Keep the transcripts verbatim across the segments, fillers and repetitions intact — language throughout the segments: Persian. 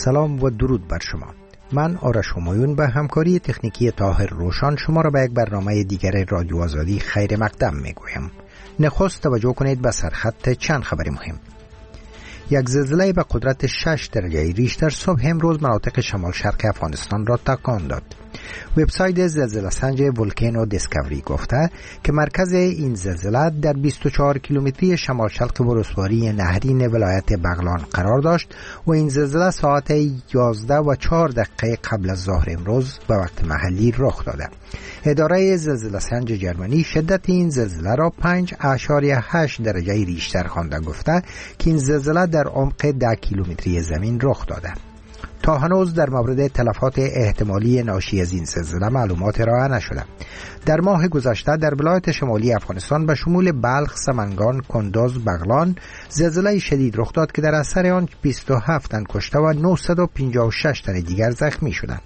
سلام و درود بر شما. من آرش همایون به همکاری تکنیکی طاهر روشان شما را به یک برنامه دیگر رادیو آزادی خیر مقدم می گویم. نخست توجه کنید به سرخط چند خبر مهم. یک زلزله به قدرت شش درجه ریشتر صبح امروز مناطق شمال شرق افغانستان را تکان داد. وبسایت زلزله سنج ولکانو دیسکاوری گفته که مرکز این زلزله در بیست و چهار کیلومتری شمال شرق ولسوالی نهرین ولایت بغلان قرار داشت و این زلزله ساعت یازده و چهار دقیقه قبل از ظهر امروز به وقت محلی رخ داده. اداره زلزله سنج جرمنی شدت این زلزله را پنج اشاریه هشت درجه ریشتر خوانده، گفته که این زلزله در عمق ده کیلومتری زمین رخ داده. تا هنوز در مورد تلفات احتمالی ناشی از این زلزله معلومات ارائه نشده. در ماه گذشته در ولایت شمالی افغانستان به شمول بلخ، سمنگان، کندوز، بغلان زلزله شدید رخ داد که در اثر آن بیست و هفت تن کشته و نهصد و پنجاه و شش تن دیگر زخمی شدند.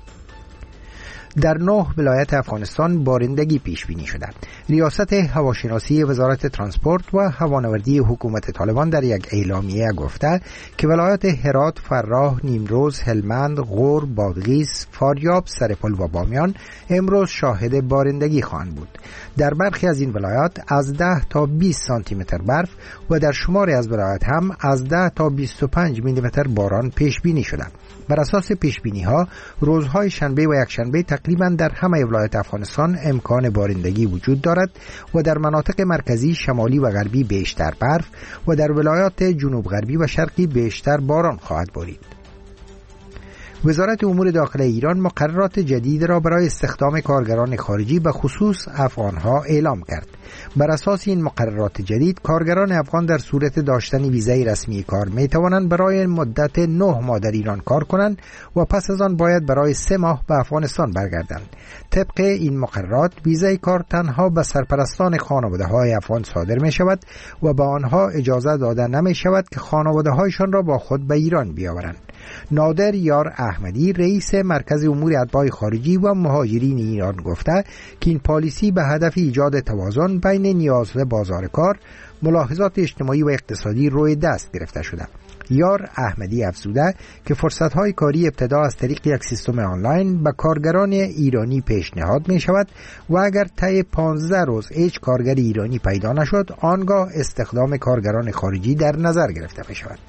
در نه ولایت افغانستان بارندگی پیش بینی شده. ریاست هواشناسی وزارت ترانسپورت و هوانوردی حکومت طالبان در یک اعلامیه گفته که ولایت هرات، فراه، نیمروز، هلمند، غور، بادغیس، فاریاب، سرپل و بامیان امروز شاهد بارندگی خواهند بود. در برخی از این ولایات از ده تا بیست سانتی متر برف و در شماری از ولایات هم از ده تا بیست و پنج میلی متر باران پیش بینی شده. بر اساس پیش بینی ها روزهای شنبه و یکشنبه تقریبا در همه ولایات افغانستان امکان بارندگی وجود دارد و در مناطق مرکزی، شمالی و غربی بیشتر برف و در ولایات جنوب غربی و شرقی بیشتر باران خواهد بارید. وزارت امور داخلی ایران مقررات جدید را برای استخدام کارگران خارجی به خصوص افغانها اعلام کرد. بر اساس این مقررات جدید کارگران افغان در صورت داشتن ویزای رسمی کار می توانند برای مدت نه ماه در ایران کار کنند و پس از آن باید برای سه ماه به افغانستان برگردند. طبق این مقررات ویزای کار تنها به سرپرستان خانواده های افغان صادر می شود و به آنها اجازه داده نمی شود که خانواده هایشان را با خود به ایران بیاورند. نادر یار احمدی رئیس مرکز امور اتباع خارجی و مهاجرین ایران گفته که این پالیسی به هدف ایجاد توازن بین نیاز بازار کار، ملاحظات اجتماعی و اقتصادی روی دست گرفته شده. یار احمدی افزوده که فرصت‌های کاری ابتدا از طریق یک سیستم آنلاین به کارگران ایرانی پیشنهاد می شود و اگر طی پانزده روز هیچ کارگر ایرانی پیدا نشد آنگاه استخدام کارگران خارجی در نظر گرفته می شود.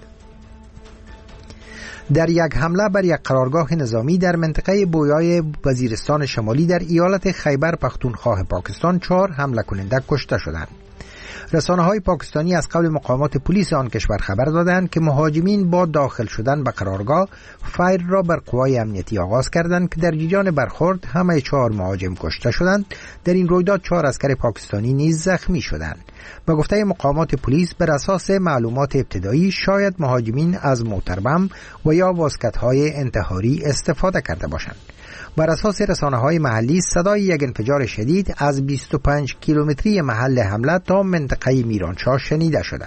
در یک حمله بر یک قرارگاه نظامی در منطقه بویای وزیرستان شمالی در ایالت خیبر پختونخوا پاکستان چهار حمله کننده کشته شدند. رسانه‌های پاکستانی از قبل مقامات پلیس آن کشور خبر دادند که مهاجمین با داخل شدن به قرارگاه فایر را بر قوای امنیتی آغاز کردند که در جریان برخورد همه چهار مهاجم کشته شدند. در این رویداد چهار عسکر پاکستانی نیز زخمی شدند. به گفته مقامات پلیس بر اساس معلومات ابتدایی شاید مهاجمین از موتربم و یا واسکت‌های انتحاری استفاده کرده باشند. بر اساس رسانه‌های محلی صدای یک انفجار شدید از بیست و پنج کیلومتری محل حمله تا منطقه میرانشاه شنیده شده.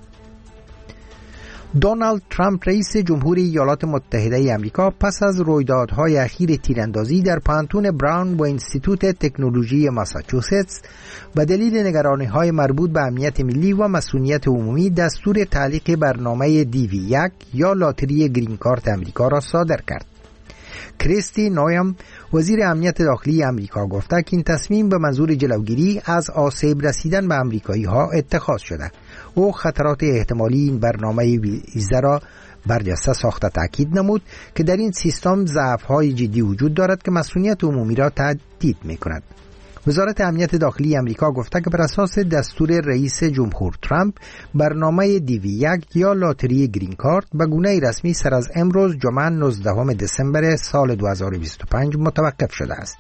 دونالد ترامپ رئیس جمهوری ایالات متحده آمریکا پس از رویدادهای اخیر تیراندازی در پانتون براون و انستیتوت تکنولوژی ماساچوستس به دلیل نگرانی‌های مربوط به امنیت ملی و مسئولیت عمومی دستور تعلیق برنامه دی وی یک یا لاتری گرین کارت آمریکا را صادر کرد. کریستی نویم وزیر امنیت داخلی آمریکا گفته که این تصمیم به منظور جلوگیری از آسیب رسیدن به آمریکایی ها اتخاذ شده. او خطرات احتمالی این برنامه ویزا را برجسته ساخته تاکید نمود که در این سیستم ضعف‌های جدی وجود دارد که مسئولیت عمومی را تهدید می‌کند. وزارت امنیت داخلی آمریکا گفته که بر اساس دستور رئیس جمهور ترامپ برنامه دی وی یک یا لاتری گرین کارت به گونه رسمی سر از امروز جمعه نوزدهم دسامبر سال دو هزار و بیست و پنج متوقف شده است.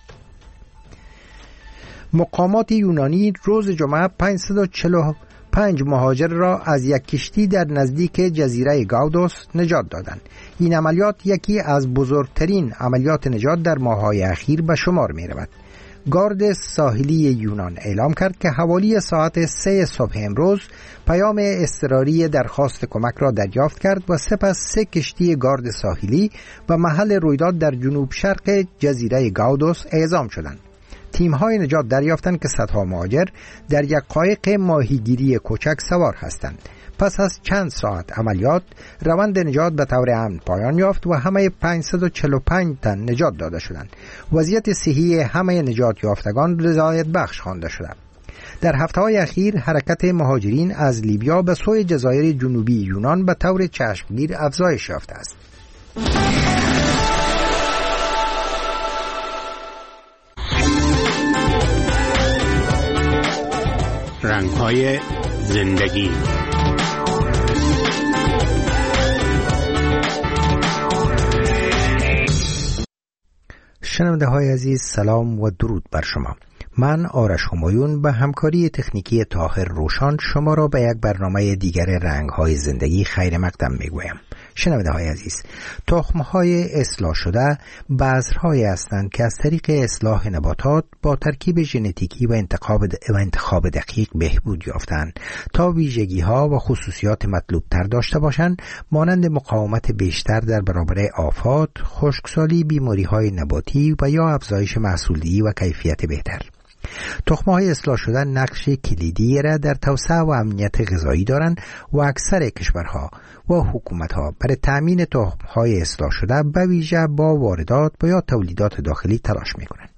مقامات یونانی روز جمعه پانصد و چهل و پنج مهاجر را از یک کشتی در نزدیک جزیره گاودوس نجات دادند. این عملیات یکی از بزرگترین عملیات نجات در ماه‌های اخیر به شمار می‌رود. گارد ساحلی یونان اعلام کرد که حوالی ساعت سه صبح امروز پیام اضطراری درخواست کمک را دریافت کرد و سپس سه کشتی گارد ساحلی و محل رویداد در جنوب شرق جزیره گاودوس اعزام شدند. تیم‌های نجات دریافتند که صدها مهاجر در یک قایق ماهیگیری کوچک سوار هستند. پس از چند ساعت عملیات روند نجات به طور امن پایان یافت و همه پانصد و چهل و پنج تن نجات داده شدند. وضعیت صحی همه نجات یافتگان رضایت بخش خوانده شده. در هفته‌های اخیر حرکت مهاجرین از لیبیا به سوی جزایر جنوبی یونان به طور چشمگیر افزایش یافته است. رنگ‌های زندگی. شنونده های عزیز، سلام و درود بر شما. من آرش همایون به همکاری تکنیکی طاهر روشان شما را به یک برنامه دیگر رنگ‌های زندگی خیر مقدم می‌گویم. شنونده های عزیز، تخم‌های اصلاح شده بذرهایی هستند که از طریق اصلاح نباتات با ترکیب ژنتیکی و انتخاب و انتخاب دقیق بهبود یافتند تا ویژگی‌ها و خصوصیات مطلوب تر داشته باشند، مانند مقاومت بیشتر در برابر آفات، خشکسالی، بیماری‌های نباتی و یا افزایش محصولدهی و کیفیت بهتر. تخم‌های اصلاح شده نقش کلیدی را در توسعه و امنیت غذایی دارند و اکثر کشورها و حکومت‌ها برای تأمین تخم‌های اصلاح شده به ویژه با واردات و یا تولیدات داخلی تلاش می‌کنند.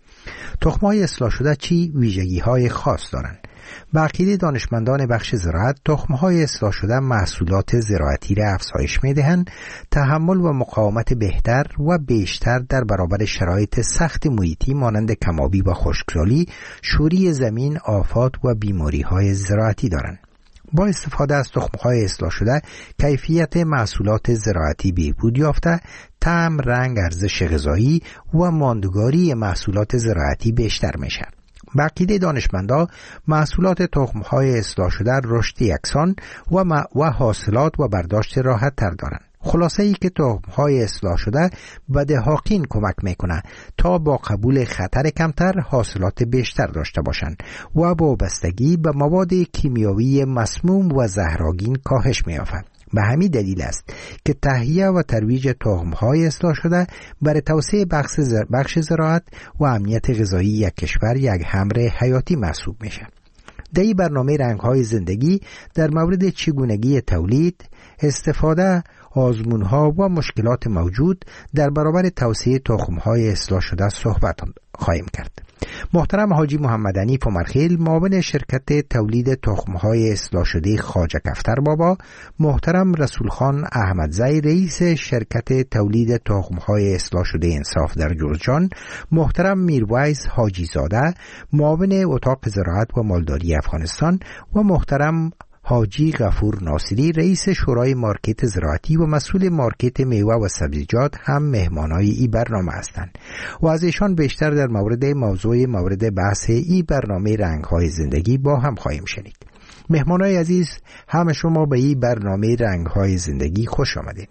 تخم‌های اصلاح شده چی ویژگی‌های خاص دارند؟ به عقیده دانشمندان بخش زراعت، تخم‌های اصلاح شده محصولات زراعتی را افزایش می‌دهند، تحمل و مقاومت بهتر و بیشتر در برابر شرایط سخت محیطی مانند کم‌آبی و خشکسالی، شوری زمین، آفات و بیماری‌های زراعتی دارند. با استفاده از تخم‌های اصلاح شده کیفیت محصولات زراعتی بهبود یافته، طعم، رنگ، ارزش غذایی و ماندگاری محصولات زراعتی بیشتر می‌شود. به عقیده دانشمندان، محصولات تخم‌های اصلاح شده رشد یکسان و, و حاصلات و برداشت راحت تر دارند. خلاصه ای که تخم‌های اصلاح شده به دهاقین کمک میکنه تا با قبول خطر کمتر حاصلات بیشتر داشته باشند و با وابستگی به مواد کیمیاوی مسموم و زهرآگین کاهش می‌یابد. به همین دلیل است که تهیه و ترویج تخم‌های اصلاح شده برای توسعه بخش زراعت و امنیت غذایی یک کشور یک امر حیاتی محسوب میشه. در این برنامه رنگ‌های زندگی در مورد چگونگی تولید، استفاده، آزمون‌ها و مشکلات موجود در برابر توسعه تخم‌های اصلاح شده صحبت خواهیم کرد. محترم حاجی محمد حنیف عمرخیل، معاون شرکت تولید تخم‌های اصلاح شده خواجه کفتر بابا، محترم رسول خان احمدزی، رئیس شرکت تولید تخم‌های اصلاح شده انصاف در جوزجان، محترم میرویس حاجی زاده، معاون اتاق زراعت و مالداری افغانستان و محترم حاجی غفور ناصری، رئیس شورای مارکت زراعتی و مسئول مارکت میوه و سبزیجات هم مهمانای این برنامه هستند و از ایشان بیشتر در مورد موضوع مورد بحث این برنامه رنگ‌های زندگی با هم خواهیم شنید. مهمانای عزیز، همه شما به این برنامه رنگ‌های زندگی خوش آمدین.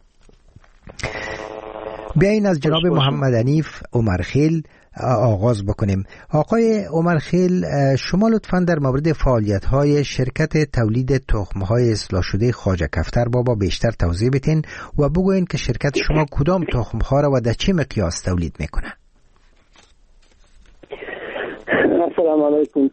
بیاین از جناب محمد حنیف عمرخیل آغاز بکنیم. آقای عمرخیل، شما لطفاً در مورد فعالیت‌های شرکت تولید تخم‌های اصلاح شده خواجه کفتر بابا بیشتر توضیح بدین و بگوین که شرکت شما کدام تخم‌ها را و در چه مقیاس تولید میکنه؟ السلام علیکم.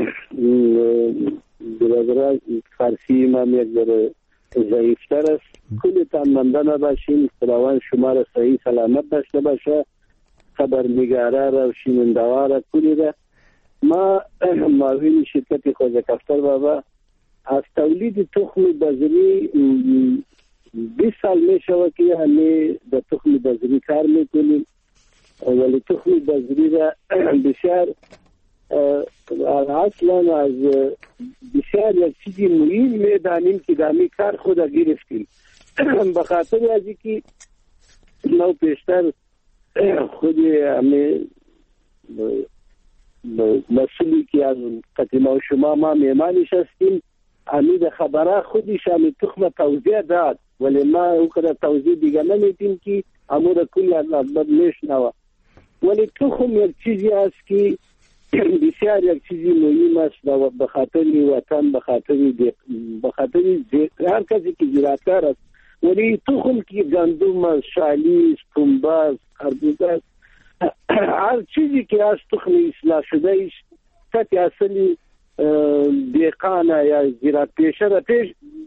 برادران، فارسی من یک ذره ضعیفتر است. کلی تمنده باشین، خداوند شما را صحیح سلامت داشته باشه، خبرنگاره را، شنونده را، کلی را. ما معاون شرکت خواجه کفتر بابا از تولید تخم بذری بیست سال می شود که همه در تخم بذری کار میکنیم، ولی تخم بذری را بسیار اصلا از بسیار یک چیزی مهم میدانیم که دامی کار خود گرفتیم. به خاطر از اینکه ما پیشتر خود همه مسئولی که از قدیم و شما ما میمانش هستیم، همین خبره خودش همین تخم توضیح داد، ولی ما او کده توضیح دیگه نمیدیم که امور کلی از بد میشنوه. ولی تخم یک چیزی است که بسیار یک چیزی مهم است و به خاطر وطن، به خاطر به خاطر هر کسی که زراعتکار است. ولی تخم که گندم است، شالی است، پنبه است، خربوزه است، هر چیزی که از تخم اصلاح شده ایش سطح اصلی دیقانه یا زراعت پیشه را پیش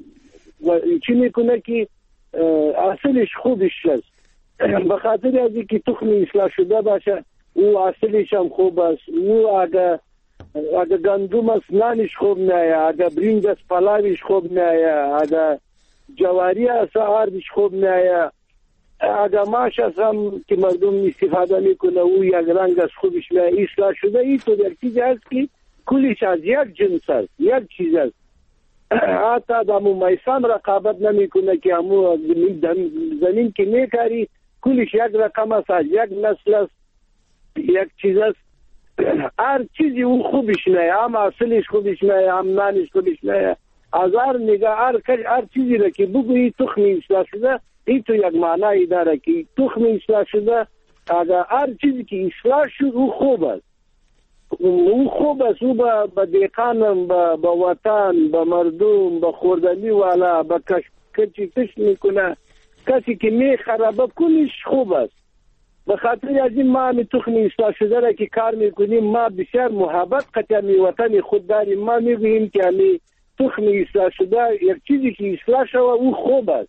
چی میکنه که اصلش خوبش است. به خاطر از اینکه تخم اصلاح شده باشه او اصلش هم خوب است. او اگه اگه گندم است نانش خوب نه، اگه برنج است پلاویش خوب نه، اگه جواری است آردش خوب نه، اگه ماش است هم که مردم استفاده میکنه او یک رنگ است خوبش نه. اصلاح شده این تو یک چیز است که کلش از یک جنس است، یک چیز است. حتی دمو میسان رقابت نمیکنه که همو زمین که میکاری کلش یک رقم است، از یک نسل است، یک چیز است. هر چیزی او خوبش نه، هم اصلش خوبش نه، هم نانش خوبش نه. از هر نگاه هر, هر چیزی را که بگویی تخم اصلاح شده این تو یک معنی داره که تخم اصلاح شده. اگر هر چیزی که اصلاح شد او خوب است، او خوب است. او به دیقان، به وطن، به مردم، به خوردنی والا، به کسی کش میکنه، کسی که میخربه کنیش خوب است. به خاطر از این ما همی تخم اصلاح شده را که کار میکنیم ما بسیار محبت قطعا می وطن خود داریم. ما میگوییم که همی تخم اصلاح شده یک چیزی که اصلاح شده او خوب است.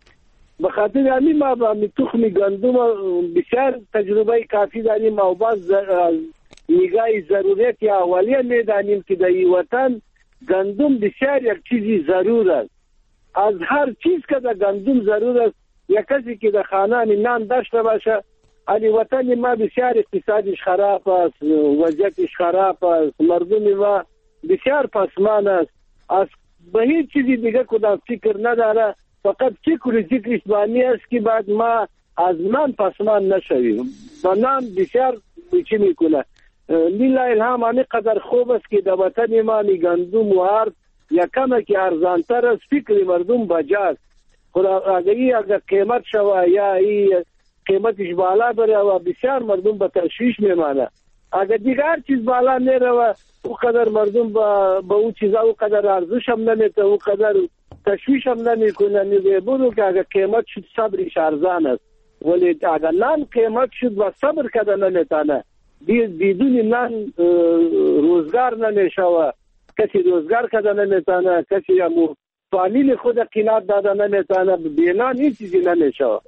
به خاطر همی ما با همی تخم گندم بسیار تجربه کافی داریم و باز نگاه ضرورت یا اولیه میدانیم که در این وطن گندم بسیار یک چیزی ضرور است. از هر چیز که در گندم ضرور است. یک کسی که در خانه نان داشته باشه علی وطن ما بسیار اقتصادش خراب است، وضعیتش خراب است، مردم ما بسیار پسمان است. از به هیچ چیزی دیگه کدام فکر نداره، فقط فکر ذکرش بانی است که بعد ما از نان پسمان نشویم. با نان بسیار چی میکنه. لیلا الهام همه قدر خوب است که در وطن ما گندم و آرد یکم که ارزانتر است، فکر مردم بجاست. خود اگه اگر قیمت شوه یا ای قیمتش بالا بره و بسیار مردم به تشویش میمانه. اگر دیگر چیز بالا نیره و او قدر مردم به او چیزا او قدر ارزش هم نمیته، او قدر تشویش هم نمیکنه. میگه برو که اگر قیمت شد صبرش ارزان است، ولی اگر نان قیمت شد و صبر کده نمیتانه. بدون نان روزگار نمیشوه، کسی روزگار کده نمیتانه، کسی همو فامیل خود قناعت داده نمیتانه، بی نان این چیزی نمیشوه.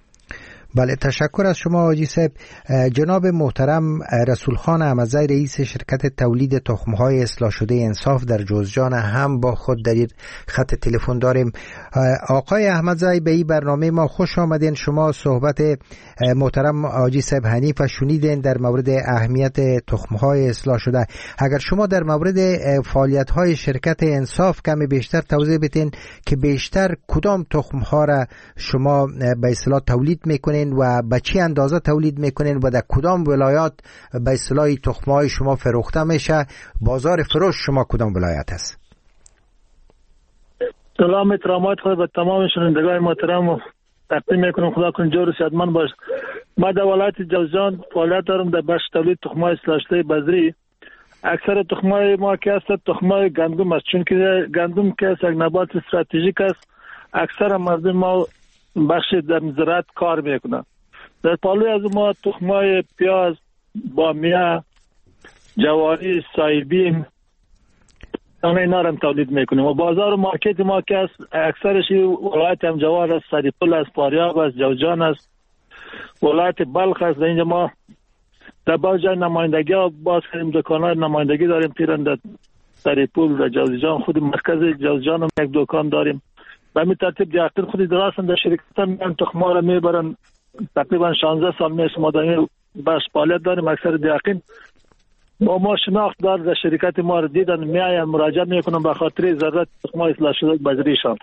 بله، تشکر از شما حاجی صاحب. جناب محترم رسول خان احمدزی رئیس شرکت تولید تخم‌های اصلاح شده انصاف در جوزجان هم با خود در خط تلفن داریم. آقای احمدزی به این برنامه ما خوش آمدین. شما صحبت محترم حاجی صاحب حنیف شنیدین در مورد اهمیت تخم‌های اصلاح شده. اگر شما در مورد فعالیت‌های شرکت انصاف کمی بیشتر توضیح بدین که بیشتر کدام تخم‌ها را شما به اصطلاح تولید میکنین و به چی اندازه تولید میکنین و در کدام ولایات به اصطلاح تخم‌های شما فروخته میشه، بازار فروش شما کدام ولایت است؟ سلام احترامات خود به تمام شنوندگان محترم تقدیم میکنم. خدا کنه جور صحتمند باش. ما در ولایت جوزجان فعالیت دارم در بخش تولید تخم‌های اصلاح شده بذری. اکثر تخم‌های ما که است تخم‌های گندم است، چون که گندم که است یک نبات استراتژیک است. اکثر مردم ما بخش در زراعت کار میکنن. در پالوی از ما تخم‌های پیاز، بامیه، جواری، سایبین آن اینا را تولید میکنیم و بازار و مارکت ما که است اکثرش ولایت هم جوار است، سریپل است، فاریاب است، جوزجان است، ولایت بلخ است. اینجا ما در باز جای نمایندگی ها باز کردیم، دکان‌های نمایندگی داریم پیرن در سریپل و جوزجان. خود مرکز جوزجان هم یک دکان داریم. به همین ترتیب دیاقین خودی درستن در شرکت هم میان تخم‌ها را میبرن. تقریبا شانزده سال میشه ما در بخش فعالیت داریم. اکثر دیاقین با ما شناخت دار در شرکت ما را دیدن میاین مراجعه میکنن به خاطر ضرورت تخم‌های اصلاح شده بذریشان.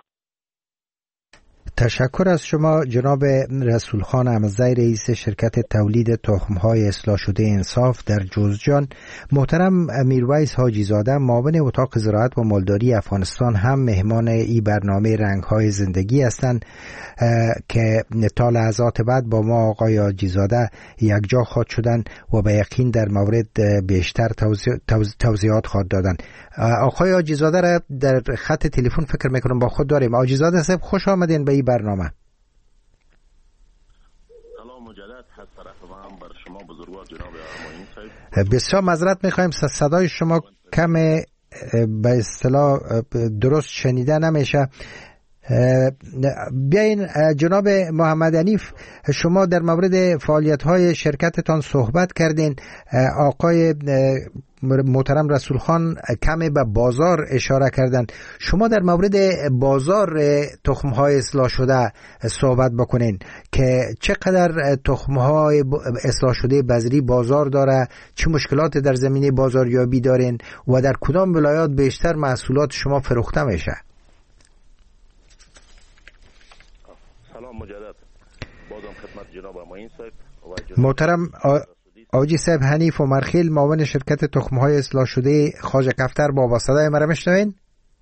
تشکر از شما جناب رسول خان احمدزی رئیس شرکت تولید تخم‌های اصلاح شده انصاف در جوزجان. محترم میرویس حاجی زاده معاون اتاق زراعت و مالداری افغانستان هم مهمان این برنامه رنگ‌های زندگی هستند که تا لحظات بعد با ما آقای حاجی زاده یک جا خواهد شدن و به یقین در مورد بیشتر توضیح توضیحات خواهد دادن. آقای حاجی زاده را در خط تلفن فکر میکنم با خود داریم. حاجی زاده صاحب خوش آمدین به این برنامه. سلام مجدد از طرف من بر شما بزرگوار جناب معین صاحب. بسیار معذرت میخوایم صدای شما کم به اصطلاح درست شنیده نمیشه. بیاین جناب محمد حنیف، شما در مورد فعالیت‌های شرکتتان صحبت کردین. آقای محترم رسول خان کمی به بازار اشاره کردن. شما در مورد بازار تخم‌های اصلاح شده صحبت بکنین که چقدر تخم‌های اصلاح شده بذری بازار داره، چه مشکلات در زمینه بازاریابی دارین و در کدام ولایات بیشتر محصولات شما فروخته میشه؟ سلام مجدد. بازم خدمت جناب امین صاحب و جناب محترم آجی صاحب حنیف و مرخیل، معاون شرکت تخم‌های اصلاح شده خواجه کفتر، با با صدای مرا میشنوین؟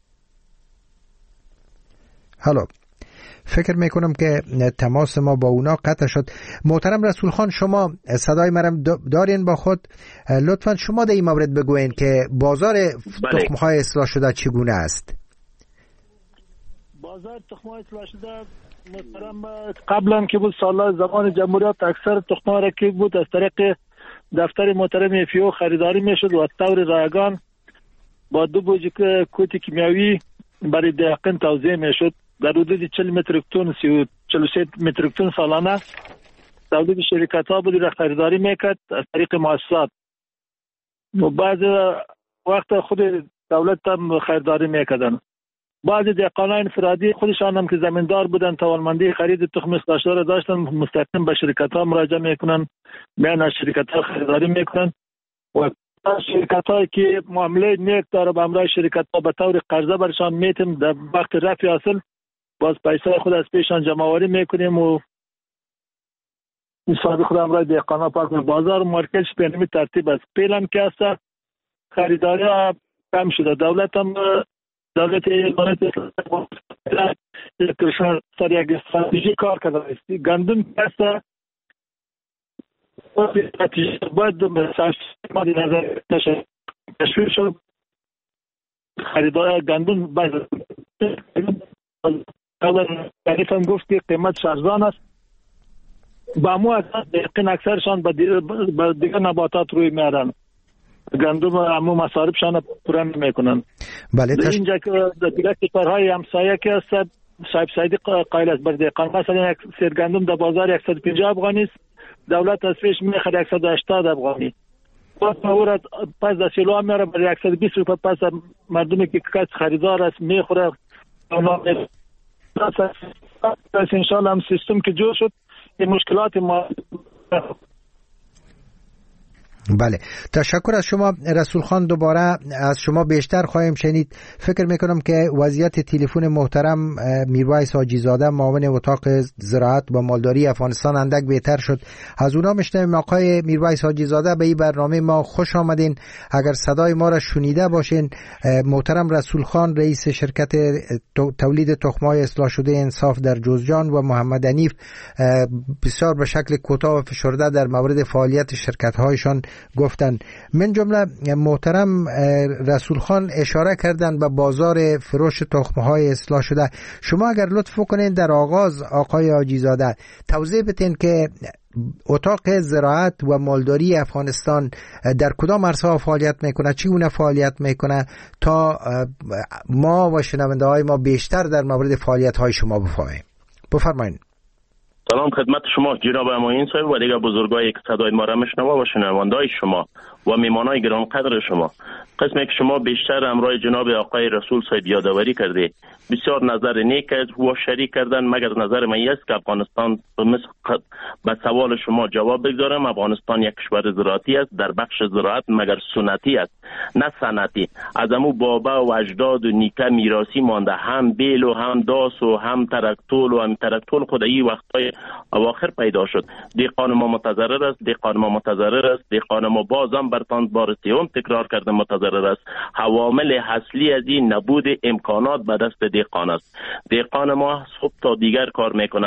هلو، فکر میکنم که تماس ما با اونا قطع شد. محترم رسول خان، شما صدای مرا دارین با خود؟ لطفا شما در این مورد بگوین که بازار بله. تخم‌های اصلاح شده چگونه است؟ بازار تخم‌های اصلاح شده محترم قبلا که بود سال زمان جمهوریت اکثر تخم‌ها را که بود از طریق دفتر محترم افیو خریداری میشد و از طور رایگان با دو بوجه کوتی کیمیاوی برای دهقان توزیع میشد. در حدود چهل متریک تن چهل و سه متریک تن سالانه تولید شرکت‌ها بود را خریداری میکرد از طریق مؤسسات و بعض وقت خود دولت هم خریداری میکردن. بعضی دهقانان انفرادی خودشان هم که زمیندار بودن توانمندی خرید تخم اصلاح شده را داشتن، مستقیم به شرکت‌ها مراجعه میکنن، میان از شرکت‌ها خریداری میکنن و شرکت‌هایی که معامله نیک داره به همراه شرکت‌ها به طور قرضه برشان میتیم، در وقت رفع حاصل باز پیسه خود از پیشان جمع آوری میکنیم و حساب خود همراه دهقانا پاک بازار مارکتش به همین ترتیب است. پیلم که است خریداری ها کم شده. دولت هم دولت ایالات سر یک استراتژی کار کرده است. گندم که است باید ما دی نظر تشویق شد خریدار گندم باید تعریف هم گفت که قیمت ارزان است. با مو اساس دقیقاً اکثرشان به دیگر نباتات روی میارن، گندم همو مصارفشان پورا نمیکنن. بله تش... اینجا که دیگر کشورهای همسایه که است صاحب سایدی قائل است بر دهقان، مثلا یک سیر گندم در بازار صد و پنجاه افغانی است، دولت از پیش میخره صد و هشتاد افغانی. پس اورد پس از سیلو میاره بر صد و بیست روپیه، پس مردمی که کس خریدار است میخوره. پس انشاءالله هم سیستم که جور شد این مشکلات ما. بله تشکر از شما رسول خان. دوباره از شما بیشتر خواهیم شنید. فکر میکنم که وضعیت تلفن محترم میرویس حاجی زاده معاون اتاق زراعت و مالداری افغانستان اندک بهتر شد. از اونا میشنویم. آقای میرویس حاجی زاده به این برنامه ما خوش آمدین. اگر صدای ما را شنیده باشین، محترم رسول خان رئیس شرکت تولید تخم‌های اصلاح شده انصاف در جوزجان و محمد حنیف بسیار به شکل کوتاه و فشرده در مورد فعالیت شرکت‌هایشان گفتن. من جمله محترم رسول خان اشاره کردن به بازار فروش تخم‌های اصلاح شده. شما اگر لطف کنین در آغاز آقای حاجی زاده توضیح بدین که اتاق زراعت و مالداری افغانستان در کدام عرصه فعالیت میکنه، چگونه فعالیت میکنه، تا ما و شنونده های ما بیشتر در مورد فعالیت های شما بفهمیم. بفرمایید. سلام خدمت شما جناب امین صاحب و دیگر بزرگایی که صدای ما را میشنوند و شنونده‌های شما و میمانای گرانقدر شما. قسمی که شما بیشتر همراه جناب آقای رسول صاحب یادآوری کرده بسیار نظر نیک است و شریک کردن، مگر نظر من است که افغانستان به سوال شما جواب بگذارم. افغانستان یک کشور زراعتی است، در بخش زراعت مگر سنتی است نه صنعتی. از امو بابا و اجداد و نیکه میراثی مانده، هم بیل و هم داس و هم ترکتول و هم ترکتول خود این وقتای اواخر پیدا شد. دهقان ما متضرر است، دهقان ما متضرر است، دهقان ما بازم برتان بار سوم تکرار کرده متضرر است. عوامل اصلی از این نبود امکانات به دست دهقان است. دهقان ما صبح تا دیگر کار میکنه،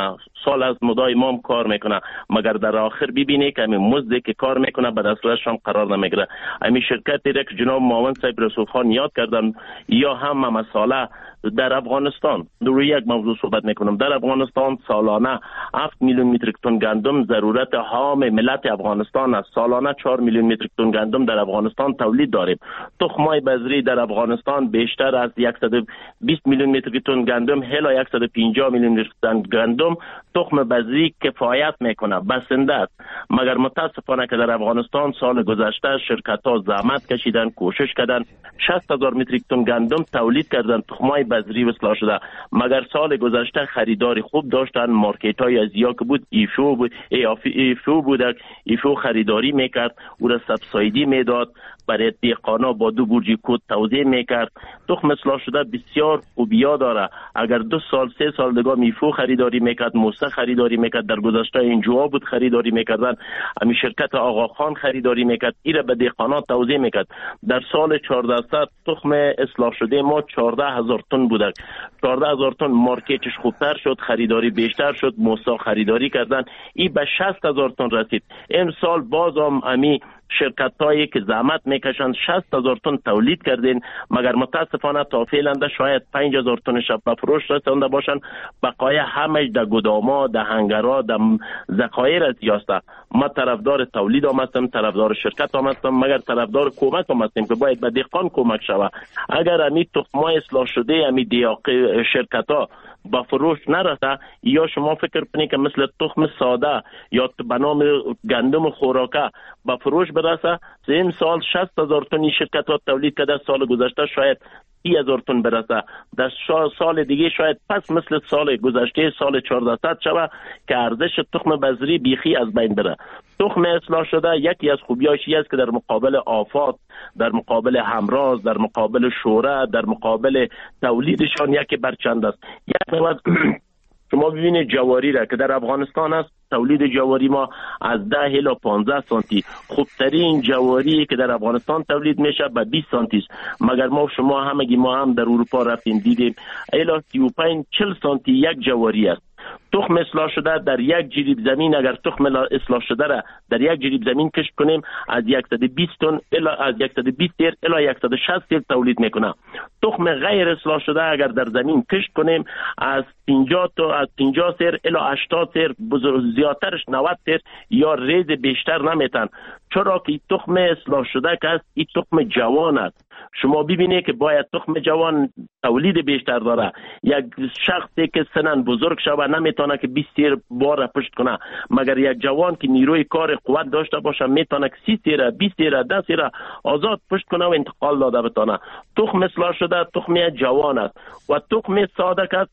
سال از مدای ما هم کار میکنه، مگر در آخر ببینی که همین مزدی که کار میکنه به دستش هم قرار نمیگیره. همین شرکتی را که جناب معاون صاحب رسول خان یاد کردن یا هم مساله در افغانستان، روی یک موضوع صحبت میکنم. در افغانستان سالانه هفت میلیون متریک تن گندم ضرورت هام ملت افغانستان است. سالانه چهار میلیون متریک تن گندم در افغانستان تولید داریم. تخمای بذری در افغانستان بیشتر از صد و بیست میلیون متریک تن گندم الی صد و پنجاه میلیون متریک تن گندم تخم بذری کفایت میکنه، بسنده است. مگر متاسفانه که در افغانستان سال گذشته شرکت ها زحمت کشیدن، کوشش کردن، شصت هزار متریک تن گندم تولید کردن، تخمای بذری وصل شده. مگر سال گذشته خریداری خوب داشتن، مارکت های ازیا که بود ایفو بود، ایفو بود، ایفو خریداری میکرد، او را سبسایدی میداد، برای دیقانا با دو بورجی کود توزیع میکرد. تخم اصلاح شده بسیار خوبیا داره. اگر دو سال سه سال دیگه میفو خریداری میکرد، موسه خریداری میکرد، در گذشته اینجا بود خریداری میکردن، همین شرکت آقا خان خریداری میکرد، ایره به دیقانا توزیع میکرد. در سال چهارده تخم اصلاح شده ما چهارده هزار تن بوده. چهارده هزار تن مارکتش خوبتر شد، خریداری بیشتر شد، موسا خریداری کردن، ای به شصت هزار تن رسید. امسال باز هم امی شرکت هایی که زحمت میکشن شصت هزار تن تولید کردین، مگر متاسفانه تا فعلا شاید پنج هزار تن شب به فروش رسونده باشن، بقایه همش در گداما، در هنگرها، در ذخایر از یاسته. ما طرفدار تولید هم هستم، طرفدار شرکت هم هستم، مگر طرفدار کمک هم هستیم که باید به دهقان کمک شود. اگر امی تخمای اصلاح شده امی دیاقی شرکت ها با فروش نرسه، یا شما فکر کنید که مثل تخم ساده یا به نام گندم خوراکه با فروش برسه، این سال شصت هزار تن شرکت ها تولید کرده، سال گذشته شاید سی هزار تن برسه، در سال دیگه شاید پس مثل سال گذشته سال چهارده شوه که ارزش تخم بذری بیخی از بین بره. تخم اصلاح شده یکی از خوبیاش است که در مقابل آفات، در مقابل همراز، در مقابل شوره، در مقابل تولیدشان یکی برچند است. یک نوع شما ببینید جواری را که در افغانستان است، تولید جواری ما از ده الی پانزده سانتی، خوبترین جواری که در افغانستان تولید میشه به بیست سانتی است. مگر ما شما همگی ما هم در اروپا رفتیم دیدیم الی سی و پنج چهل سانتی یک جواری است. تخم اصلاح شده در یک جریب زمین، اگر تخم اصلاح شده را در یک جریب زمین کشت کنیم از صد و بیست تن الی از صد و بیست تیر الی صد و شصت تیر تولید میکنه. تخم غیر اصلاح شده اگر در زمین کشت کنیم از پنجاه تا از پنجاه تیر الی هشتاد تیر، زیادترش نود تیر یا ریز بیشتر نمیتن. چرا که تخم اصلاح شده که است، این تخم جوان است. شما ببینید که باید تخم جوان تولید بیشتر داره. یک شخصی که سنن بزرگ شوه نمیتونه که بیست تیر بار پشت کنه، مگر یک جوان که نیروی کار قوت داشته باشه میتونه که سی تیر، بیست تیر، ده تیر آزاد پشت کنه و انتقال داده بتونه. تخم اصلاح شده تخم جوان است. و تخم ساده که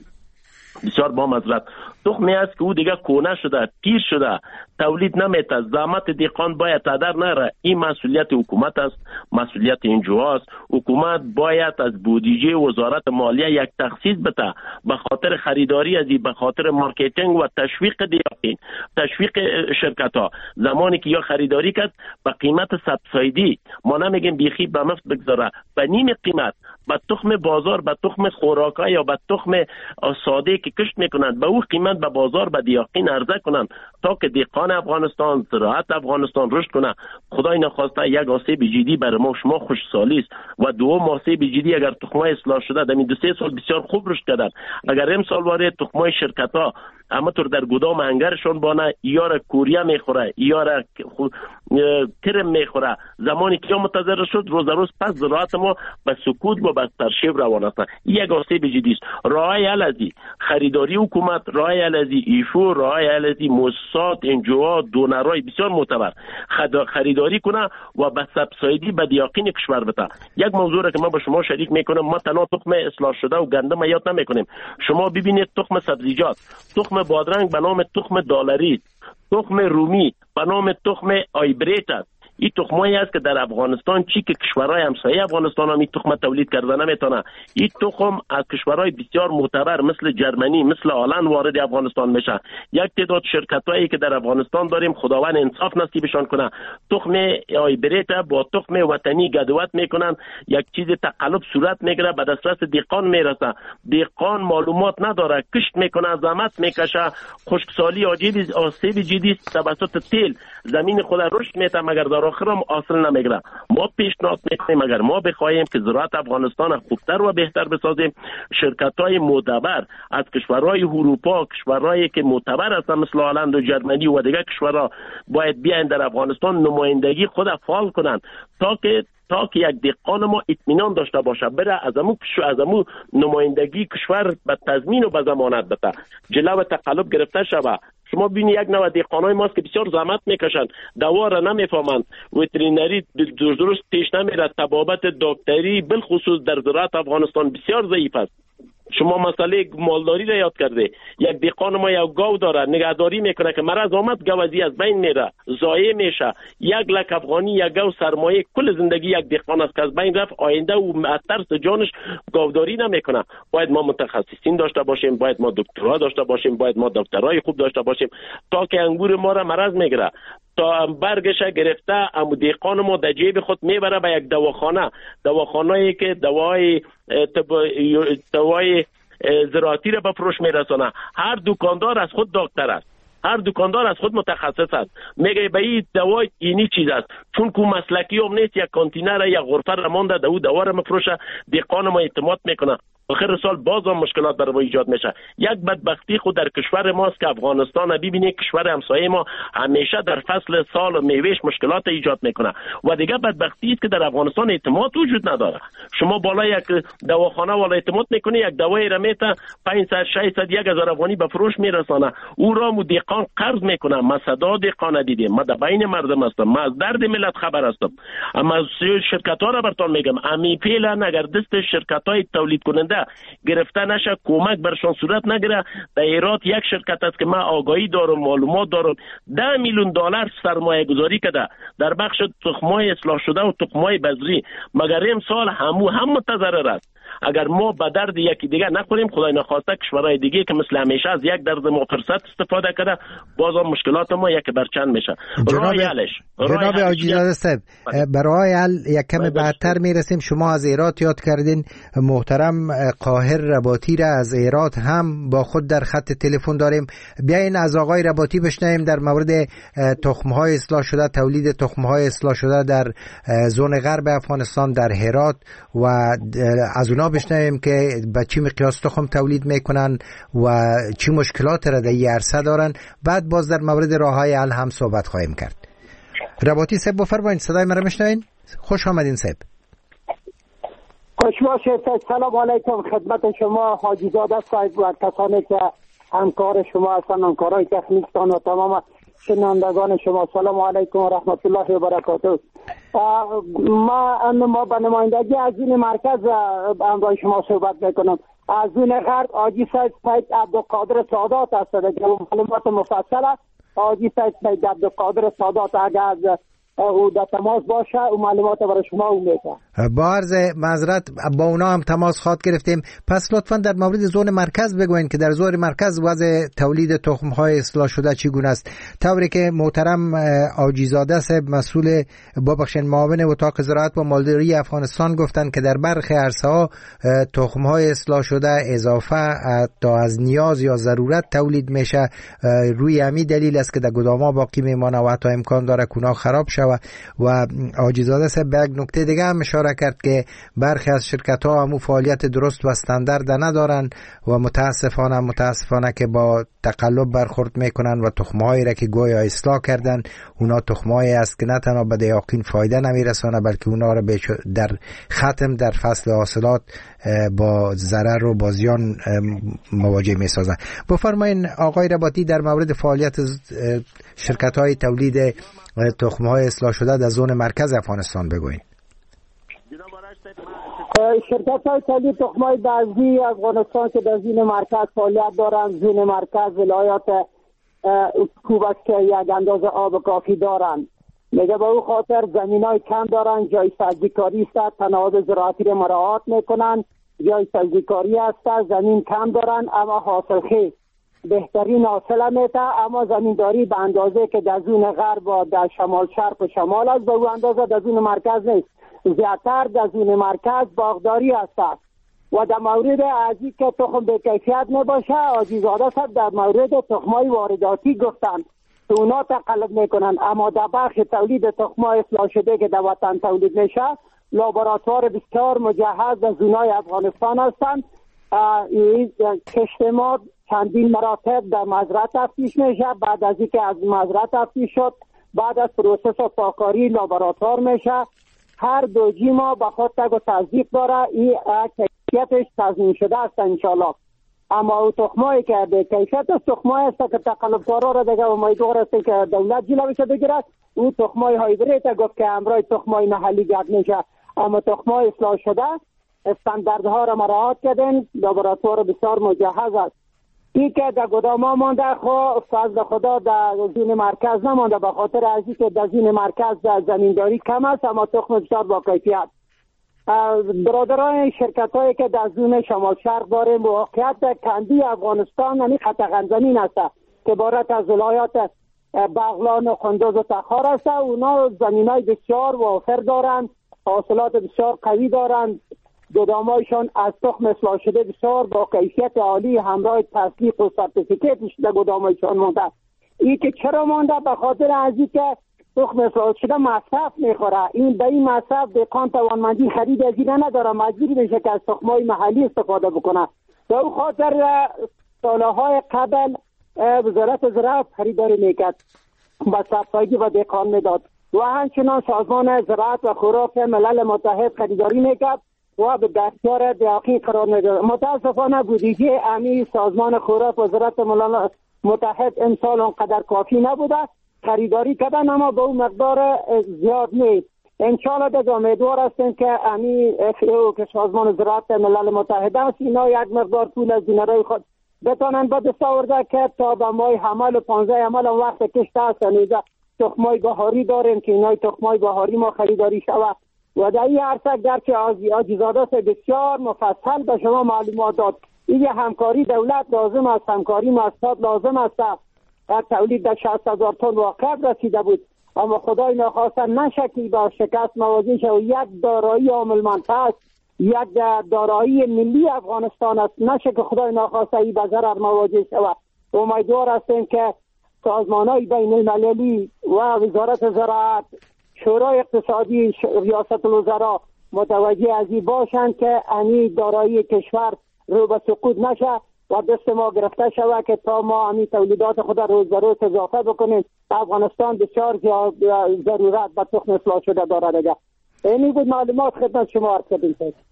بسیار با مزرعت تخمی است که او دیگه کونه شده، پیر شده، تولید نمیته، زحمت دیقان باید هدر نره. این مسئولیت حکومت است، مسئولیت انجوها است. حکومت باید از بودجه وزارت مالیه یک تخصیص بده به خاطر خریداری از این، به خاطر مارکتینگ و تشویق دیقین، تشویق شرکت ها. زمانی که یا خریداری کرد به قیمت سبسایدی، ما نمیگیم بیخی به مفت بگذاره، به نیم قیمت، به تخم بازار، به تخم خوراکا یا به تخم ساده که کشت میکنند به او قیمت به بازار به دیاقین عرضه کنند تا که دیقان افغانستان، زراعت افغانستان رشد کنه. خدای نخواسته یک آسیب جدی برای ما شما خوشسالی است و دوم آسیب جدی اگر تخمای اصلاح شده در دو سه سال بسیار خوب رشد کردن، اگر امسال وارد تخمای شرکت ها اما طور در گدام انگرشون بانه یا را کوریا میخوره یا را کرم میخوره، زمانی که متضرر شد روز روز پس زراعت ما به سکوت و به ترشیب روان است. یک آسیب جدی است. راهی علازی خریداری حکومت، راهی علازی ایفو، راهی علازی موسسات، انجوها، دونرای بسیار معتبر خریداری کنه و به سبسایدی به دیاقین کشور بده. یک موضوع را که ما با شما شریک میکنم، ما تنها تخم اصلاح شده و گندم یاد نمیکنیم. شما ببینید تخم سبزیجات، تخم بادرنگ به نام تخم دالری، تخم رومی به نام تخم آیبریت است. این تخمایی است که در افغانستان چی که کشورهای همسایه افغانستان هم این تخم تولید کرده نمیتونه. این تخم از کشورهای بسیار معتبر مثل جرمنی، مثل هلند وارد افغانستان میشه. یک تعداد شرکتایی که در افغانستان داریم خداوند انصاف نصیبشان کنه، تخم هایبرید با تخم وطنی گدوت میکنن، یک چیز تقلب صورت میگیره، به دسترس دهقان میرسه. دهقان معلومات نداره، کشت میکنه، زحمت میکشه، خشکسالی عجیب آسیب جدی توسط تیل زمین خود رشد میته، مگر در آخر هم حاصل نمیگیره. ما پیشنهاد میکنیم اگر ما بخوایم که زراعت افغانستان خوبتر و بهتر بسازیم، شرکت‌های معتبر از کشورهای اروپا، کشورهایی که معتبر هستن مثل هلند و جرمنی و دیگر کشورها باید بیاین در افغانستان نمایندگی خود فعال کنن تا که تا که یک دهقان ما اطمینان داشته باشه بره از امو از امو نمایندگی کشور به تضمین و به ضمانت بده، جلو تقلب گرفته شود. شما ببینید یک نوع دهقانای ماست که بسیار زحمت میکشند، دوا را نمیفهمند، وترینری درست پیش نمیره، طبابت دکتری بالخصوص در زراعت افغانستان بسیار ضعیف است. شما مسئله مالداری را یاد کرده، یک دهقان ما یک گاو داره، نگهداری میکنه که مرض آمد گوزی از بین میره، ضایع میشه. یک لک افغانی یک گاو سرمایه کل زندگی یک دهقان است که از بین رفت، آینده او از ترس جانش گاوداری نمیکنه. باید ما متخصصین داشته باشیم، باید ما دکترا داشته باشیم، باید ما دکترای خوب داشته باشیم تا که انگور ما را مرض میگیره، تا برگش گرفته امو دهقان ما در جیب خود میبره به یک دواخانه، دواخانه‌ای که دوای دوای زراعتی را به فروش میرسونه. هر دکاندار از خود دکتر است، هر دکاندار از خود متخصص است، میگه به این دوای اینی چیز است، چون کو مسلکی هم نیست، یک کانتینر یا غرفه را مونده دو دوا را مفروشه، دهقان ما اعتماد میکنه. آخر سال باز هم مشکلات برای ما ایجاد میشه. یک بدبختی خود در کشور ماست که افغانستان ببینید کشور همسایه ما همیشه در فصل سال و میوهش مشکلات ایجاد میکنه و دیگه بدبختی است که در افغانستان اعتماد وجود نداره. شما بالا یک دواخانه والا اعتماد میکنه، یک دوای را میته پانصد ششصد یک هزار افغانی به فروش میرسانه، او را مو دهقان قرض میکنه. ما صدا دهقان دیدیم، ما در بین مردم هستم، ما از درد ملت خبر هستم. اما شرکت ها را براتون میگم، امی پیلن اگر دست شرکت های تولید کننده گرفته نشه، کمک برشان صورت نگیره. در ایرات یک شرکت است که من آگاهی دارم، معلومات دارم، ده میلیون دلار سرمایه گذاری کرده در بخش تخمای اصلاح شده و تخمای بذری، مگر امسال همو هم متضرر است. اگر ما به درد یکی دیگه نخوریم، خدای نخواسته کشورهای دیگه که مثل همیشه از یک درد ما فرصت استفاده کرده، بازم مشکلات ما یک برچند میشه. جناب جناب آجیزاده صاحب، برای حل یک کم بعدتر میرسیم. شما از ایرات یاد کردین، محترم قاهر رباطی را از ایرات هم با خود در خط تلفن داریم. بیاین از آقای رباطی بشنویم در مورد تخم‌های اصلاح شده، تولید تخم‌های اصلاح شده در زون غرب افغانستان در هرات، و از اونا بشنویم که به چی مقیاس تخم تولید میکنن و چی مشکلات را در این عرصه دارن. بعد باز در مورد راه‌های حل هم صحبت خواهیم کرد. رباطی صاحب بفرمایید، صدای مرا میشنوین؟ خوش آمدین صاحب. خوش باشید. سلام علیکم خدمت شما حاجی زاده صاحب و کسانی که همکار شما هستند، همکارای تکنیکتان و تمام شنوندگان شما. سلام علیکم و رحمت الله و برکاته. ما ما به نمایندگی از این مرکز همراه شما صحبت میکنم. از این غرب حاجی سید سید عبدالقادر سادات هست که معلومات مفصل است. حاجی سید سید عبدالقادر سادات اگر از او در تماس باشه و معلومات برای شما او میده. با عرض معذرت با اونا هم تماس خواهد گرفتیم. پس لطفا در مورد زون مرکز بگوین که در زون مرکز وضع تولید تخم‌های اصلاح شده چگونه است. طوری که محترم آجیزاده صاحب مسئول بابخشن معاون اتاق زراعت و مالداری افغانستان گفتند که در برخی عرصه‌ها تخم‌های اصلاح شده اضافه تا از نیاز یا ضرورت تولید میشه. روی همین دلیل است که در گدام‌ها باقی میمانه و حتی امکان داره کنا خراب شه. و آجیزاده صاحب به یک نکته دیگه هم اشاره کرد که برخی از شرکت ها همو فعالیت درست و استاندارد ندارن و متاسفانه متاسفانه که با تقلب برخورد میکنن و تخمهایی را که گویا اصلاح کردن اونا تخمهایی است که نه تنها به دیاقین فایده نمیرسانه بلکه اونا را در ختم در فصل حاصلات با ضرر و با زیان مواجه میسازن. بفرمایین آقای رباطی در مورد فعالیت شرکت های تولید تخم‌های اصلاح شده در زون مرکز افغانستان بگوین. شرکت های تولید تخم‌های بذری افغانستان که در زون مرکز فعالیت دارند، زون مرکز ولایات کوبک که یک اندازه آب کافی دارند. میگه به او خاطر زمینای کم دارن، جای سبزیکاری است، تناوب زراعتی را مراعات میکنن، جای سبزیکاری است، زمین کم دارن اما حاصل خیز بهترین حاصل میده، اما زمینداری به اندازه که در زون غرب و در شمال شرق و شمال است به او اندازه در زون مرکز نیست. زیادتر در زون مرکز باغداری است و در مورد ازی که تخم به کیفیت نباشه عاجزاده صاحب در مورد تخمای وارداتی گفتن که اونا تقلب میکنن، اما در بخش تولید تخمای اصلاح شده که در وطن تولید میشه لابراتوار بسیار مجهز در زونای افغانستان هستند. کشت ما چندین مراتب در مزرعه تفتیش میشه، بعد از اینکه از مزرعه تفتیش شد بعد از پروسس و پاکاری لابراتوار میشه. هر دوجی ما به خود تگ و تصدیق داره، این کیفیتش تضمین شده است انشالله. اما او تخمایی که به کیفیت است تخمایی است که تقلبکارا را دیگه امیدوار است که دولت جلوش بگیرد. او تخمای هایبرید گفت که امروز تخمای محلی گرد میشه، اما تخمای اصلاح شده استانداردها را مراعات کردن، لابراتوار بسیار مجهز است. این که در گدام ها مانده خو فضل خدا در زون مرکز نمانده به خاطر از اینکه در زون مرکز در زمینداری کم است اما تخم بسیار با کیفیت. برادران شرکت هایی که در زون شمال شرق داره موقعیت در کندی افغانستان یعنی خطغن زمین است که عبارت از ولایات بغلان و قندوز و تخار است. اونا زمین های بسیار وافر دارند، حاصلات بسیار قوی دارند، گدامایشان از تخم اصلاح شده بسیار با کیفیت عالی همراه تصدیق و سرتیفیکیتش در گدامایشان مونده. این که چرا مونده؟ به خاطر از اینکه تخم اصلاح شده مصرف میخوره، این به این مصرف دهقان توانمندی خرید از این نداره، مجبور میشه که از تخمای محلی استفاده بکنه. به اون خاطر سالهای قبل وزارت زراعت خریداری میکرد با سبسایدی و دهقان میداد و همچنان سازمان زراعت و خوراک ملل متحد خریداری میکرد و به دستیار دقیق قرار میداد. متاسفانه بودجه امی سازمان خوراک وزارت ملل متحد امسال اونقدر کافی نبوده، خریداری کردن اما به اون مقدار زیاد نیست. انشاءالله در امیدوار هستیم که امی اف ای او که سازمان زراعت ملل متحد است اینا یک مقدار پول از دینارای خود بتانن به دست آورده که تا به ماه حمل و پانزده حمل وقت کشت هست نیزه تخمای بهاری داریم که اینای تخمای بهاری ما خریداری شود و در این عرصه گرچه عاجزاده بسیار مفصل به شما معلومات داد. این همکاری دولت لازم است، همکاری مؤسسات لازم است. در تولید در شصت هزار تن واقع رسیده بود اما خدای نخواسته نشه که با شکست مواجه شد. یک دارایی عامل منفعه است، یک دارایی ملی افغانستان است، نشه که خدای نخواسته ای به ضرر مواجه شود. امیدوار هستیم که سازمان‌های بین المللی و وزارت زراعت، شورای اقتصادی، ریاست الوزراء متوجه از این باشند که امی دارایی کشور رو به سقوط نشه و دست ما گرفته شود که تا ما امی تولیدات خود روز به روز اضافه بکنیم. افغانستان بسیار ضرورت به تخم اصلاح شده دارد. دیگه اینی بود معلومات خدمت شما عرض کردیم.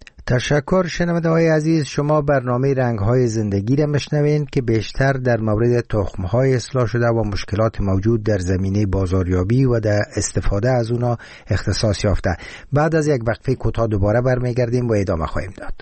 تشکر. شنونده‌های عزیز، شما برنامه رنگ‌های زندگی را میشنوین که بیشتر در مورد تخم‌های اصلاح شده و مشکلات موجود در زمینه بازاریابی و در استفاده از اونا اختصاص یافته. بعد از یک وقفه کوتاه دوباره برمیگردیم و ادامه خواهیم داد.